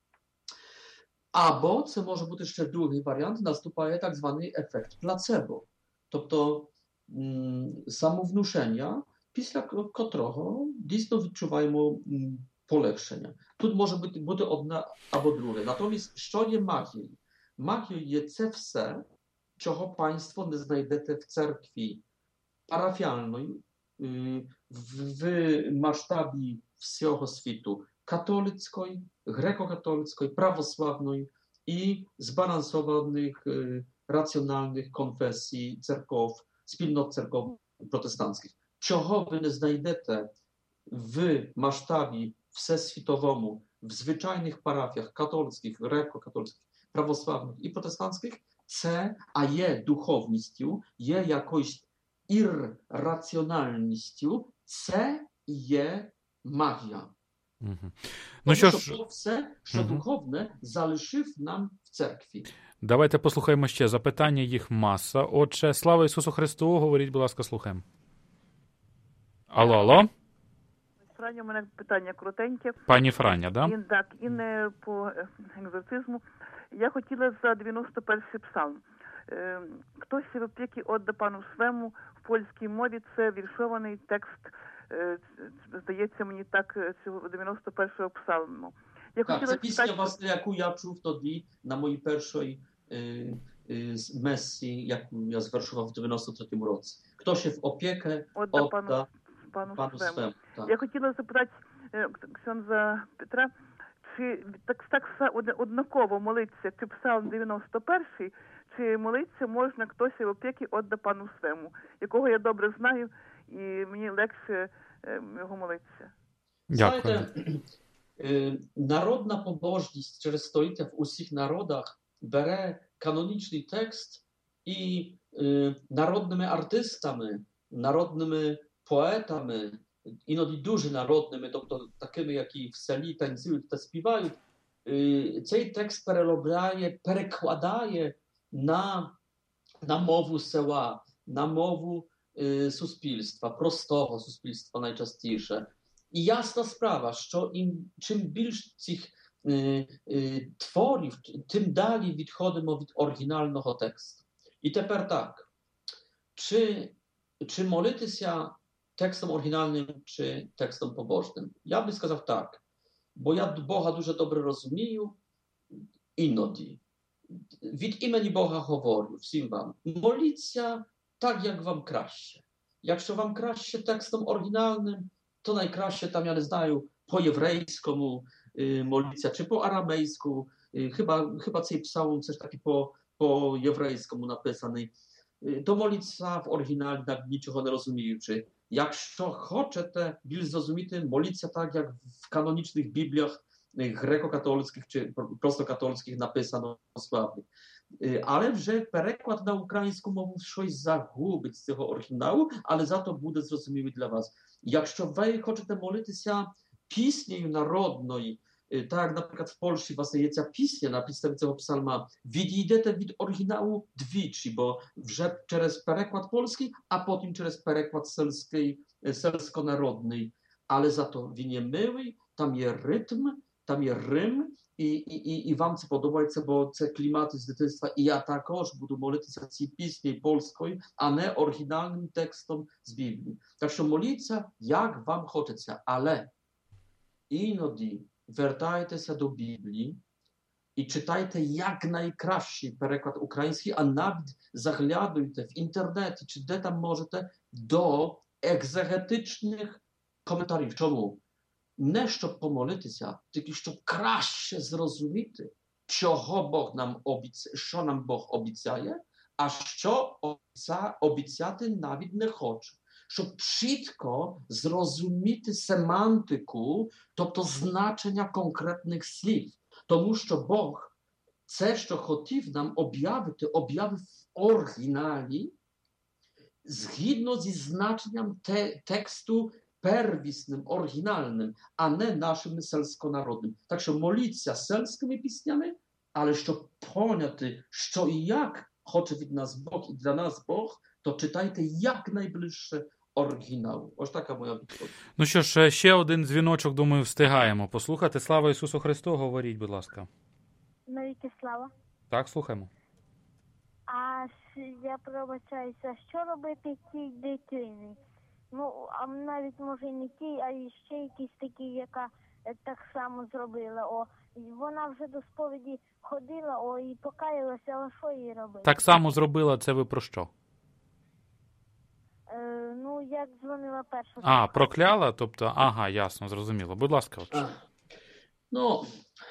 Або це може бути ще другий варіант, наступає так званий ефект плацебо, тобто самовнушення, після котрого дійсно відчуваємо полегшення. Тут може бути одне або друге. Натомість, що є магією? Магією є це все, чого państwo не знайдете в церкві parafialnej w masштабі всього світу, katolickiej, grekokatolickiej, prawosławnej i zbalansowanych, racjonalnych konfesji cerkow, спільнот церков протестантських. Чого ви не знайдете в масштабі всесвітовому, в звичайних парафіях католицьких, греко-католицьких, православних і протестантських, це, а є духовністю, є якоюсь ірраціональністю, це є магія. Угу. Ну, що все, що духовне, залишив нам в церкві. Давайте послухаємо ще запитання, їх маса. Отже, слава Ісусу Христу, говоріть, будь ласка, слухаємо. Алло. Франя, у мене питання коротеньке. Пані Франя, да? Так, і не по екзорцизму. Я хотіла за 91-й псалм. Хтось в опіки отда пану свему в польській мові, це віршований текст, здається мені так, цього 91-го псалму. Так, це пісня, власне, яку я чув тоді на моїй першій z Mesji, jak ja zwerszував в 93-му році. Хто ще в опіки, Odda odda пану пану Свему. Свему. Так. Я хотіла запитати ксьондза Петра, чи так однаково молитися, чи псалм 91, чи молитися можна хтось в опіки «Отда пану Свему», якого я добре знаю, і мені легше його молитися. Дякую. Знаєте, народна побожність через століття в усіх народах бере канонічний текст і народними артистами, народними поетами, іноді дуже народними, тобто такими, які в селі танцюють та співають, цей текст переробляє, перекладає на мову села, на мову суспільства, простого суспільства найчастіше. І ясна справа, що чим більш цих творів, тим далі відходимо від оригінального тексту. І тепер так, чи молитися текстом оригінальним, чи текстом побожним? Я би сказав так, бо я Бога дуже добре розумію іноді. Від імені Бога говорю всім вам, моліться так, як вам краще. Якщо вам краще текстом оригінальним, to najkraще tam, ja nie знаю, po єврейському моліться, чи по арамейську. Chyba цей псалом все ж таки по єврейському написаний. То моліться в оригіналі, нічого не розуміючи. Якщо хочете більш зрозуміти, моліться так, як в канонічних бібліях греко-католицьких чи просто католицьких написано sławnych. Але вже переклад на українську мову щось загубить з цього оригіналу, але зато буде зрозумілий для вас. Якщо ви хочете молитися піснею народною, tak jak na przykład w Polsce właśnie jest pisnia na podstawie tego psalma, відійдете від оригіналу двічі, бо вже через переклад польський, а потім через переклад сельсько-народний. Але зато він є милий, там є ритм, там є рим, і вам це подобається, бо це клімат з дитинства. І я також буду молитися ці пісні польською, а не оригінальним текстом з Біблії. Так що моліться, як вам хочеться, але іноді вертайтеся до Біблії і читайте як найкращий переклад український, а навіть заглядуйте в інтернеті, чи де там можете, до екзегетичних коментарів. Чому? Не щоб помолитися, тільки щоб краще зрозуміти, чого Бог нам обіцяє, що нам Бог обіцяє, а що обіцяти навіть не хоче. Щоб чітко зрозуміти семантику, тобто значення конкретних слів. Тому що Бог це, що хотів нам об'явити, об'явив в оригіналі, згідно зі значенням тексту первісним, оригінальним, а не нашим сельськонародним. Так що моліться сельськими піснями, але щоб поняти, що і як хоче від нас Бог і для нас Бог, то читайте якнайближче оригіналу. Ось така моя відповідь. Ну що ж, ще один дзвіночок, думаю, встигаємо послухати. Слава Ісусу Христу, говоріть, будь ласка. Навіки слава. Так, слухаємо. А я пробачаюся, що робити тій дитині? Ну, а навіть може не тій, а і ще якісь такі, яка так само зробила. Вона вже до сповіді ходила, і покаялася, але що їй робити? Так само зробила, це ви про що? Ну, як дзвонила перша. А, прокляла? Тобто, ага, ясно, зрозуміло. Будь ласка. Ну,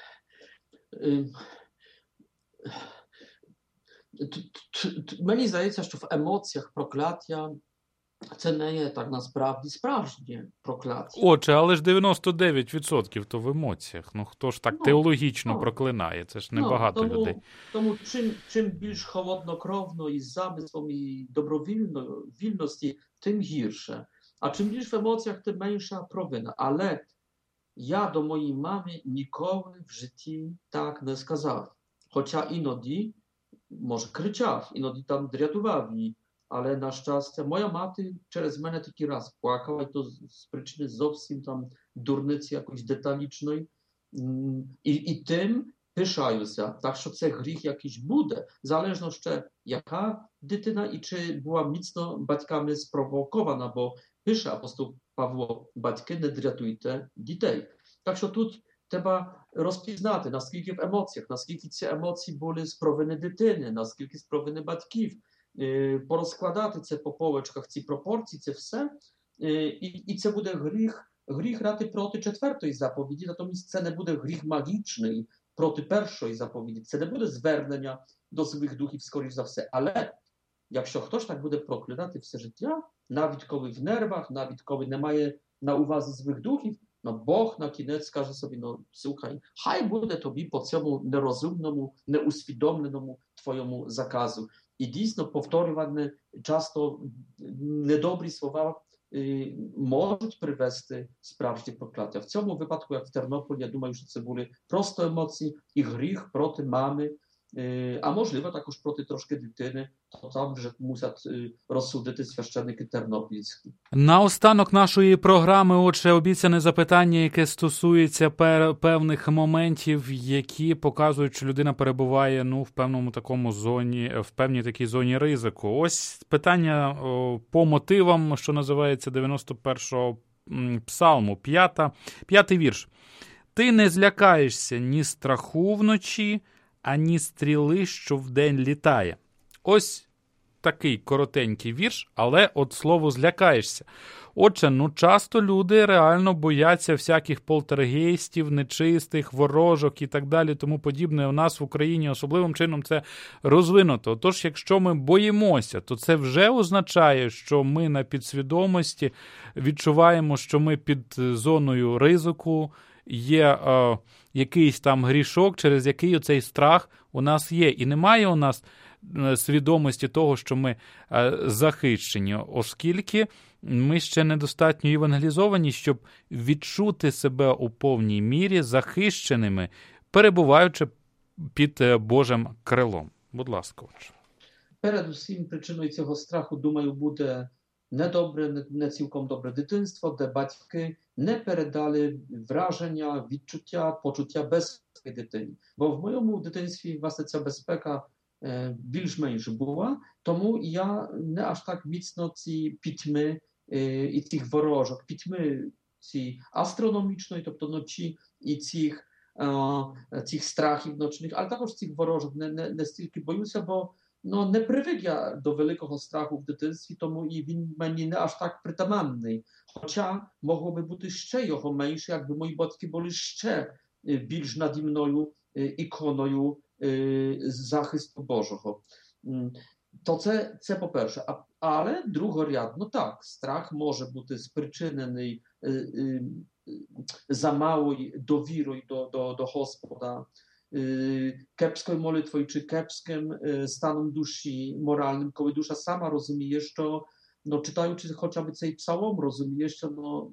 мені здається, що в емоціях прокляття це не є так насправді справжнє прокляття. Отже, але ж 99% то в емоціях. Ну, хто ж так теологічно проклинає? Це ж небагато людей. Тому чим більш холоднокровно і з замислом і добровільності, тим гірше. А чим більш в емоціях, тим менша провина. Але я до моєї мами ніколи в житті так не сказав. Хоча іноді, може, кричав, іноді там дрятував її. Але, на щастя, моя мати через мене такий раз плакала, і то з причини зовсім там дурниці якоїсь деталічної. І тим пишаюся. Так що це гріх якийсь буде, залежно ще яка дитина і чи була міцно батьками спровокована, бо пише апостол Павло, батьки, не дрятуйте дітей. Так що тут треба розпізнати, наскільки в емоціях, наскільки ці емоції були з провини дитини, наскільки з провини батьків, порозкладати це по полочках, ці пропорції, це все. І це буде гріх грати проти четвертої заповіді, натомість це не буде гріх магічний проти першої заповіді, це не буде звернення до злих духів, скоріш за все. Але якщо хтось так буде проклинати все життя, навіть коли в нервах, навіть коли немає на увазі злих духів, Бог на кінець скаже собі, слухай, хай буде тобі по цьому нерозумному, неусвідомленому твоєму заказу. І дійсно повторювані часто недобрі слова можуть привести справжні прокляття. В цьому випадку, як в Тернополі, я думаю, що це були просто емоції і гріх проти мами, а можливо також проти трошки дитини, то там вже мусять розсудити священники тернопільські. Наостанок нашої програми, отже, обіцяне запитання, яке стосується певних моментів, які показують, що людина перебуває в певному такому зоні, в певній такій зоні ризику. Ось питання по мотивам, що називається 91-го псалму, 5-й вірш. «Ти не злякаєшся ні страху вночі, ані стріли, що вдень літає». Ось такий коротенький вірш, але от слово «злякаєшся». Отже, часто люди реально бояться всяких полтергейстів, нечистих, ворожок і так далі, тому подібне. У нас в Україні особливим чином це розвинуто. Тож, якщо ми боїмося, то це вже означає, що ми на підсвідомості відчуваємо, що ми під зоною ризику, є якийсь там грішок, через який оцей страх у нас є. І немає у нас свідомості того, що ми захищені, оскільки ми ще недостатньо евангелізовані, щоб відчути себе у повній мірі захищеними, перебуваючи під Божим крилом. Будь ласка. Передусім причиною цього страху, думаю, буде недобре, не цілком добре дитинство, де батьки не передали враження, відчуття, почуття безпеки дитині. Бо в моєму дитинстві, власне, ця безпека більш-менш була, тому я не аж так міцно ці пітьми і цих ворожок, пітьми ці астрономічної, тобто ночі, і цих страхів ночних, але також цих ворожок не стільки боюся, бо не привик я до великого страху в дитинстві, тому і він мені не аж так притаманний. Хоча могло би бути ще його менше, якби мої батьки були ще більш наді мною іконою захисту Божого. То це по-перше. Але другорядно так, страх може бути спричинений za małej dowierą do Gospoda, kiepskiej modlitwą czy kiepskim stanem duszy moralnym, kiedy dusza sama rozumie, że czytaючи chociażby цей psalm, rozumie, że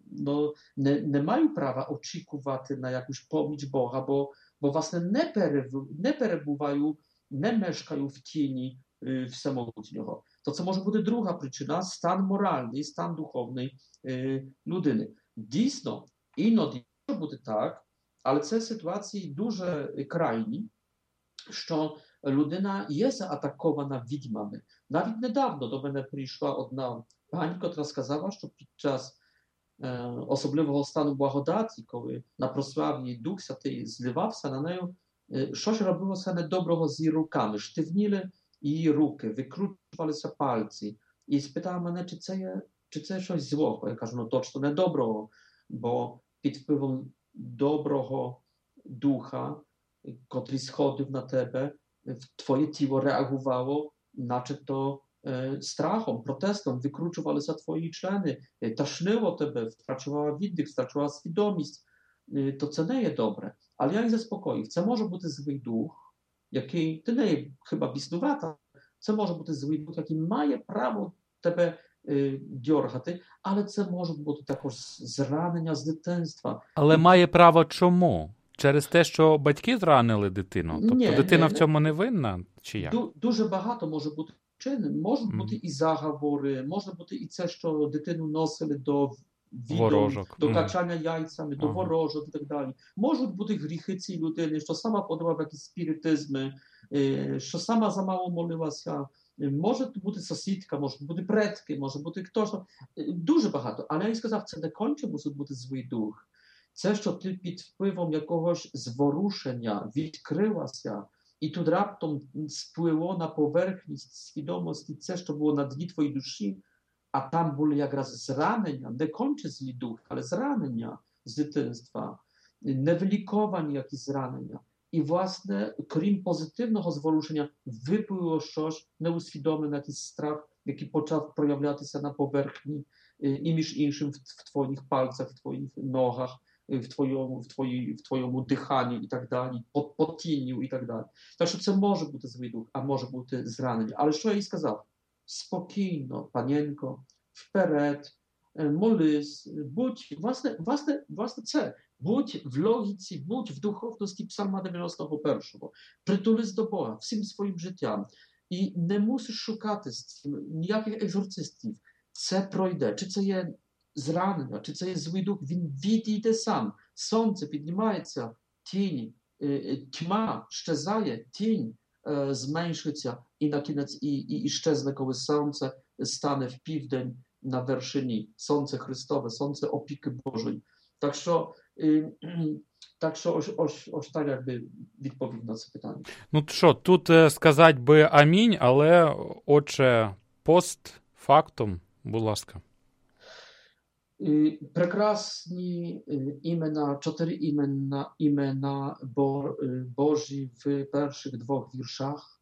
nie mają prawa oczekiwać na jakąś pomoc Boga, bo własne nie perebywają, nie mieszkają w cieni w samotniego. To, co może być druga przyczyna, stan moralny, stan duchowny ludyny. Дійсно, іноді може бути так, але це ситуації дуже крайні, що людина є заатакована відьмами. Навіть недавно до мене прийшла одна пані, яка сказала, що під час особливого стану благодаті, коли на прославі Дух Святий зливався на неї, щось робилося недоброго з її руками, штивніли її руки, викручувалися пальці. І спитала мене, чи це щось злого. Я кажу, точно не доброго, бо під впливом доброго духа, котрий сходив на тебе, твоє тіло реагувало, начебто strachem, protestom, wykruczowalися твої члени, ташнило тебе, втрачувала віддих, втрачувала свідомість, то це не є добре. Але я їх заспокоїв. Це може бути злий дух, який, ти не є хіба біснувата, це може бути злий дух, який має право тебе дьоргати, але це може бути також зранення з дитинства. Але має право чому? Через те, що батьки зранили дитину? Тобто дитина в цьому не винна? Чи як? Дуже багато може бути причин. Можуть бути і заговори, може бути і це, що дитину носили до відьом, до качання яйцями, до ворожок і так далі. Можуть бути гріхи цієї людини, що сама подала в якісь спіритизми, що сама замало молилася. Може бути сусідка, може бути предки, може бути хтось. Дуже багато. Але я сказав, це не конче мусить бути злий дух. Це, що ти під впливом якогось зворушення відкрилася, і тут раптом спливо на поверхність свідомості це, що було на дні твоєї душі, а там були якраз зранення, не конче злі дух, але зранення з дитинства, невиліковані якісь зранення. І, власне, крім позитивного зворушення, випливо щось неусвідомлене, якийсь страх, який почав проявлятися на поверхні, і між іншим в твоїх пальцях, в твоїх ногах, в твоєму диханні і так далі, потінню і так далі. Так що це може бути злий дух, а може бути зранення. Але що я їй сказав? Спокійно, панінко, вперед, молись, будь, власне це, будь в логіці, будь в духовності Псалма 91, притулись до Бога всім своїм життям і не мусиш шукати ніяких екзорцистів. Це пройде, чи це є зранення, чи це є злий дух, він відійде сам. Сонце піднімається, тінь, тьма щезає, тінь зменшиться і на кінець і щезне, коли сонце стане в південь на вершині. Сонце Христове, сонце опіки Божої. Так що ось так якби відповів на це питання. Ну що, тут сказати би амінь, але отже, постфактум, будь ласка. Прекрасні імена, 4 імена Божі в перших 2 віршах.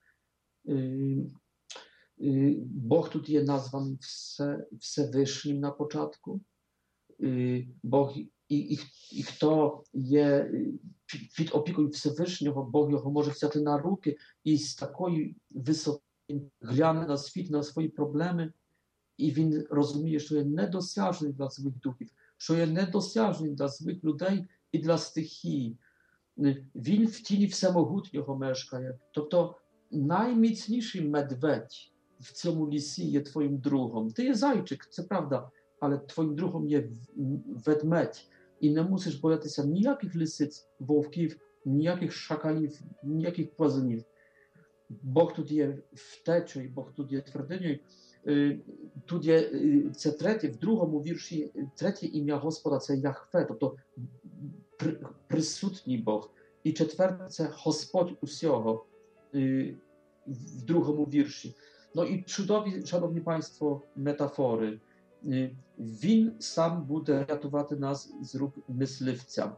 Бог тут є названий Всевишнім на початку. Бог і хто є під опікою Всевишнього, Бог його може взяти на руки і з такої висоти гляне на світ, на свої проблеми, і він розуміє, що є недосяжний для злих духів, що є недосяжний для злих людей і для стихій. Він в тіні всемогутнього мешкає. Тобто найміцніший медведь в цьому лісі є твоїм другом. Ти є зайчик, це правда, але твоїм другом є ведмедь. І не мусиш боятися ніяких лисиць, вовків, ніяких шакалів, ніяких плазунів. Бог тут є втечею, Бог тут є твердинею. Тут є це третє, в другому вірші, третє ім'я Господа – це Яхве, тобто присутній Бог. І четверте – це Господь усього в другому вірші. No i чудові, шановні панство, метафори. Він сам буде рятувати нас з рук мисливця.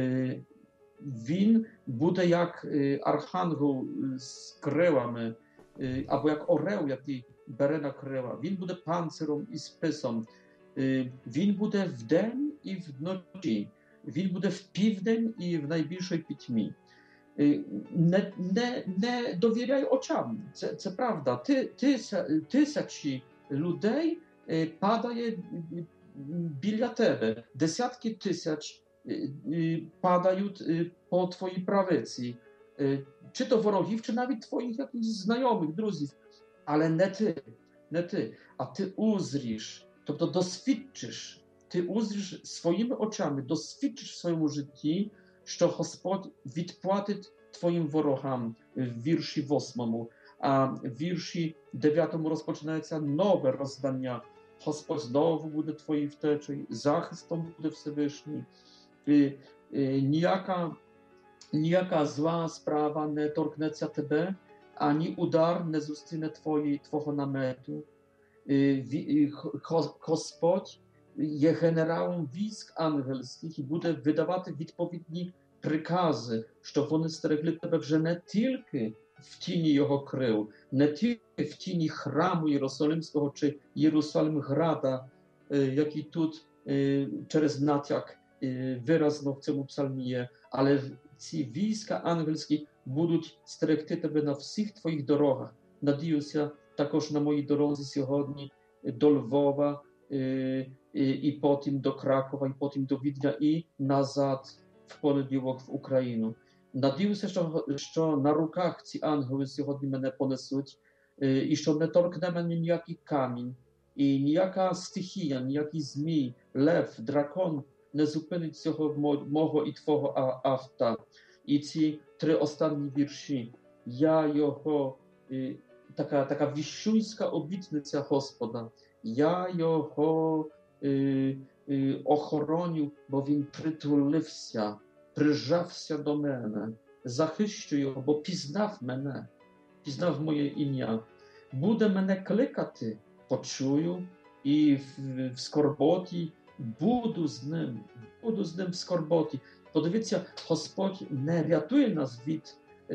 Він буде як архангел з крилами, або як орел, який бере на крила. Він буде панциром і списом. Він буде вдень і вночі. Він буде в південь і в найбільшій пітьмі. Не довіряй очам. Це правда. Тисячі людей падає біля тебе. Десятки тисяч падають по твоїй правиці. Чи to ворогів, чи навіть twoich jakichś znajomych, друзів. Але не ти. А ти узріш, тобто досвідчиш. Ти узріш своїми очами, досвідчиш в своєму житті, що Господь відплатить твоїм ворогам в вірші 8, а в вірші 9 розпочинається нове роздання. Господь знову буде твоєю втечею, захистом буде Всевишній. Ніяка зла справа не торкнеться тебе, ані удар не зустріне твого намету. Господь є генералом військ ангельських і буде видавати відповідні прикази, щоб вони стерегли тебе вже не тільки в тіні його крил, не тільки в тіні храму Єрусалимського чи Єрусалимграда, який тут через натяк виразно в цьому псалмі є, але ці війська ангельські будуть стерегти тебе на всіх твоїх дорогах. Надіюся, також на моїй дорозі сьогодні до Львова, і потім до Кракова, і потім до Відня, і назад в понеділок в Україну. Надіюся, що на руках ці ангели сьогодні мене понесуть, і що не торкне мене ніякий камінь, і ніяка стихія, ніякий змій, лев, дракон не зупинить цього мого і твого авто. І ці 3 останні вірші. Я його, така віщунська обітниця Господа. Я його охоронив, бо він притулився, прижався до мене, захищу його, бо пізнав мене, пізнав моє ім'я. Буде мене кликати, почую, і в скорботі буду з ним в скорботі. Подивіться, Господь не рятує нас від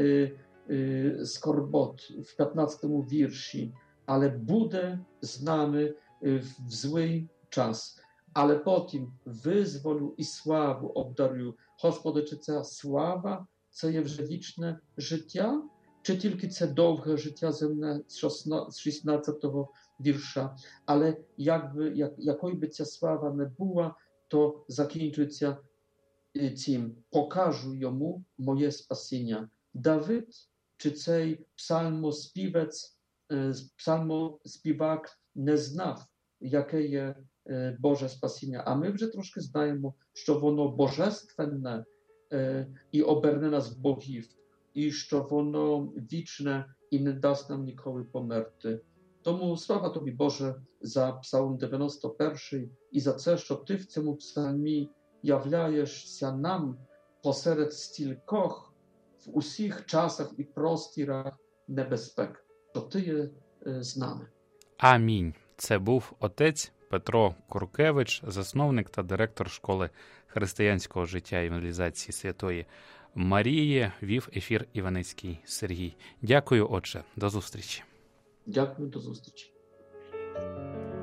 скорбот в 15-му вірші, але буде з нами в злий час. Але потім визволю і славу обдарю. Господи, чи ця слава, це є вже вічне життя, чи тільки це довге життя земне з 16-го вірша. Але якою би ця слава не була, то закінчується цим. Покажу йому моє спасіння. Давид, чи цей псалмоспівак не знав, яке є Боже спасіння. А ми вже трошки знаємо, що воно божественне і оберне нас в богів, і що воно вічне і не дасть нам ніколи померти. Тому слава Тобі, Боже, за Псалм 91 і за це, що Ти в цьому псалмі являєшся нам посеред стількох в усіх часах і простірах небезпек, що Ти є з нами. Амінь. Це був отець Петро Куркевич, засновник та директор школи християнського життя і евангелізації Святої Марії. Вів ефір Іваницький Сергій. Дякую, отче. До зустрічі. Дякую, до зустрічі.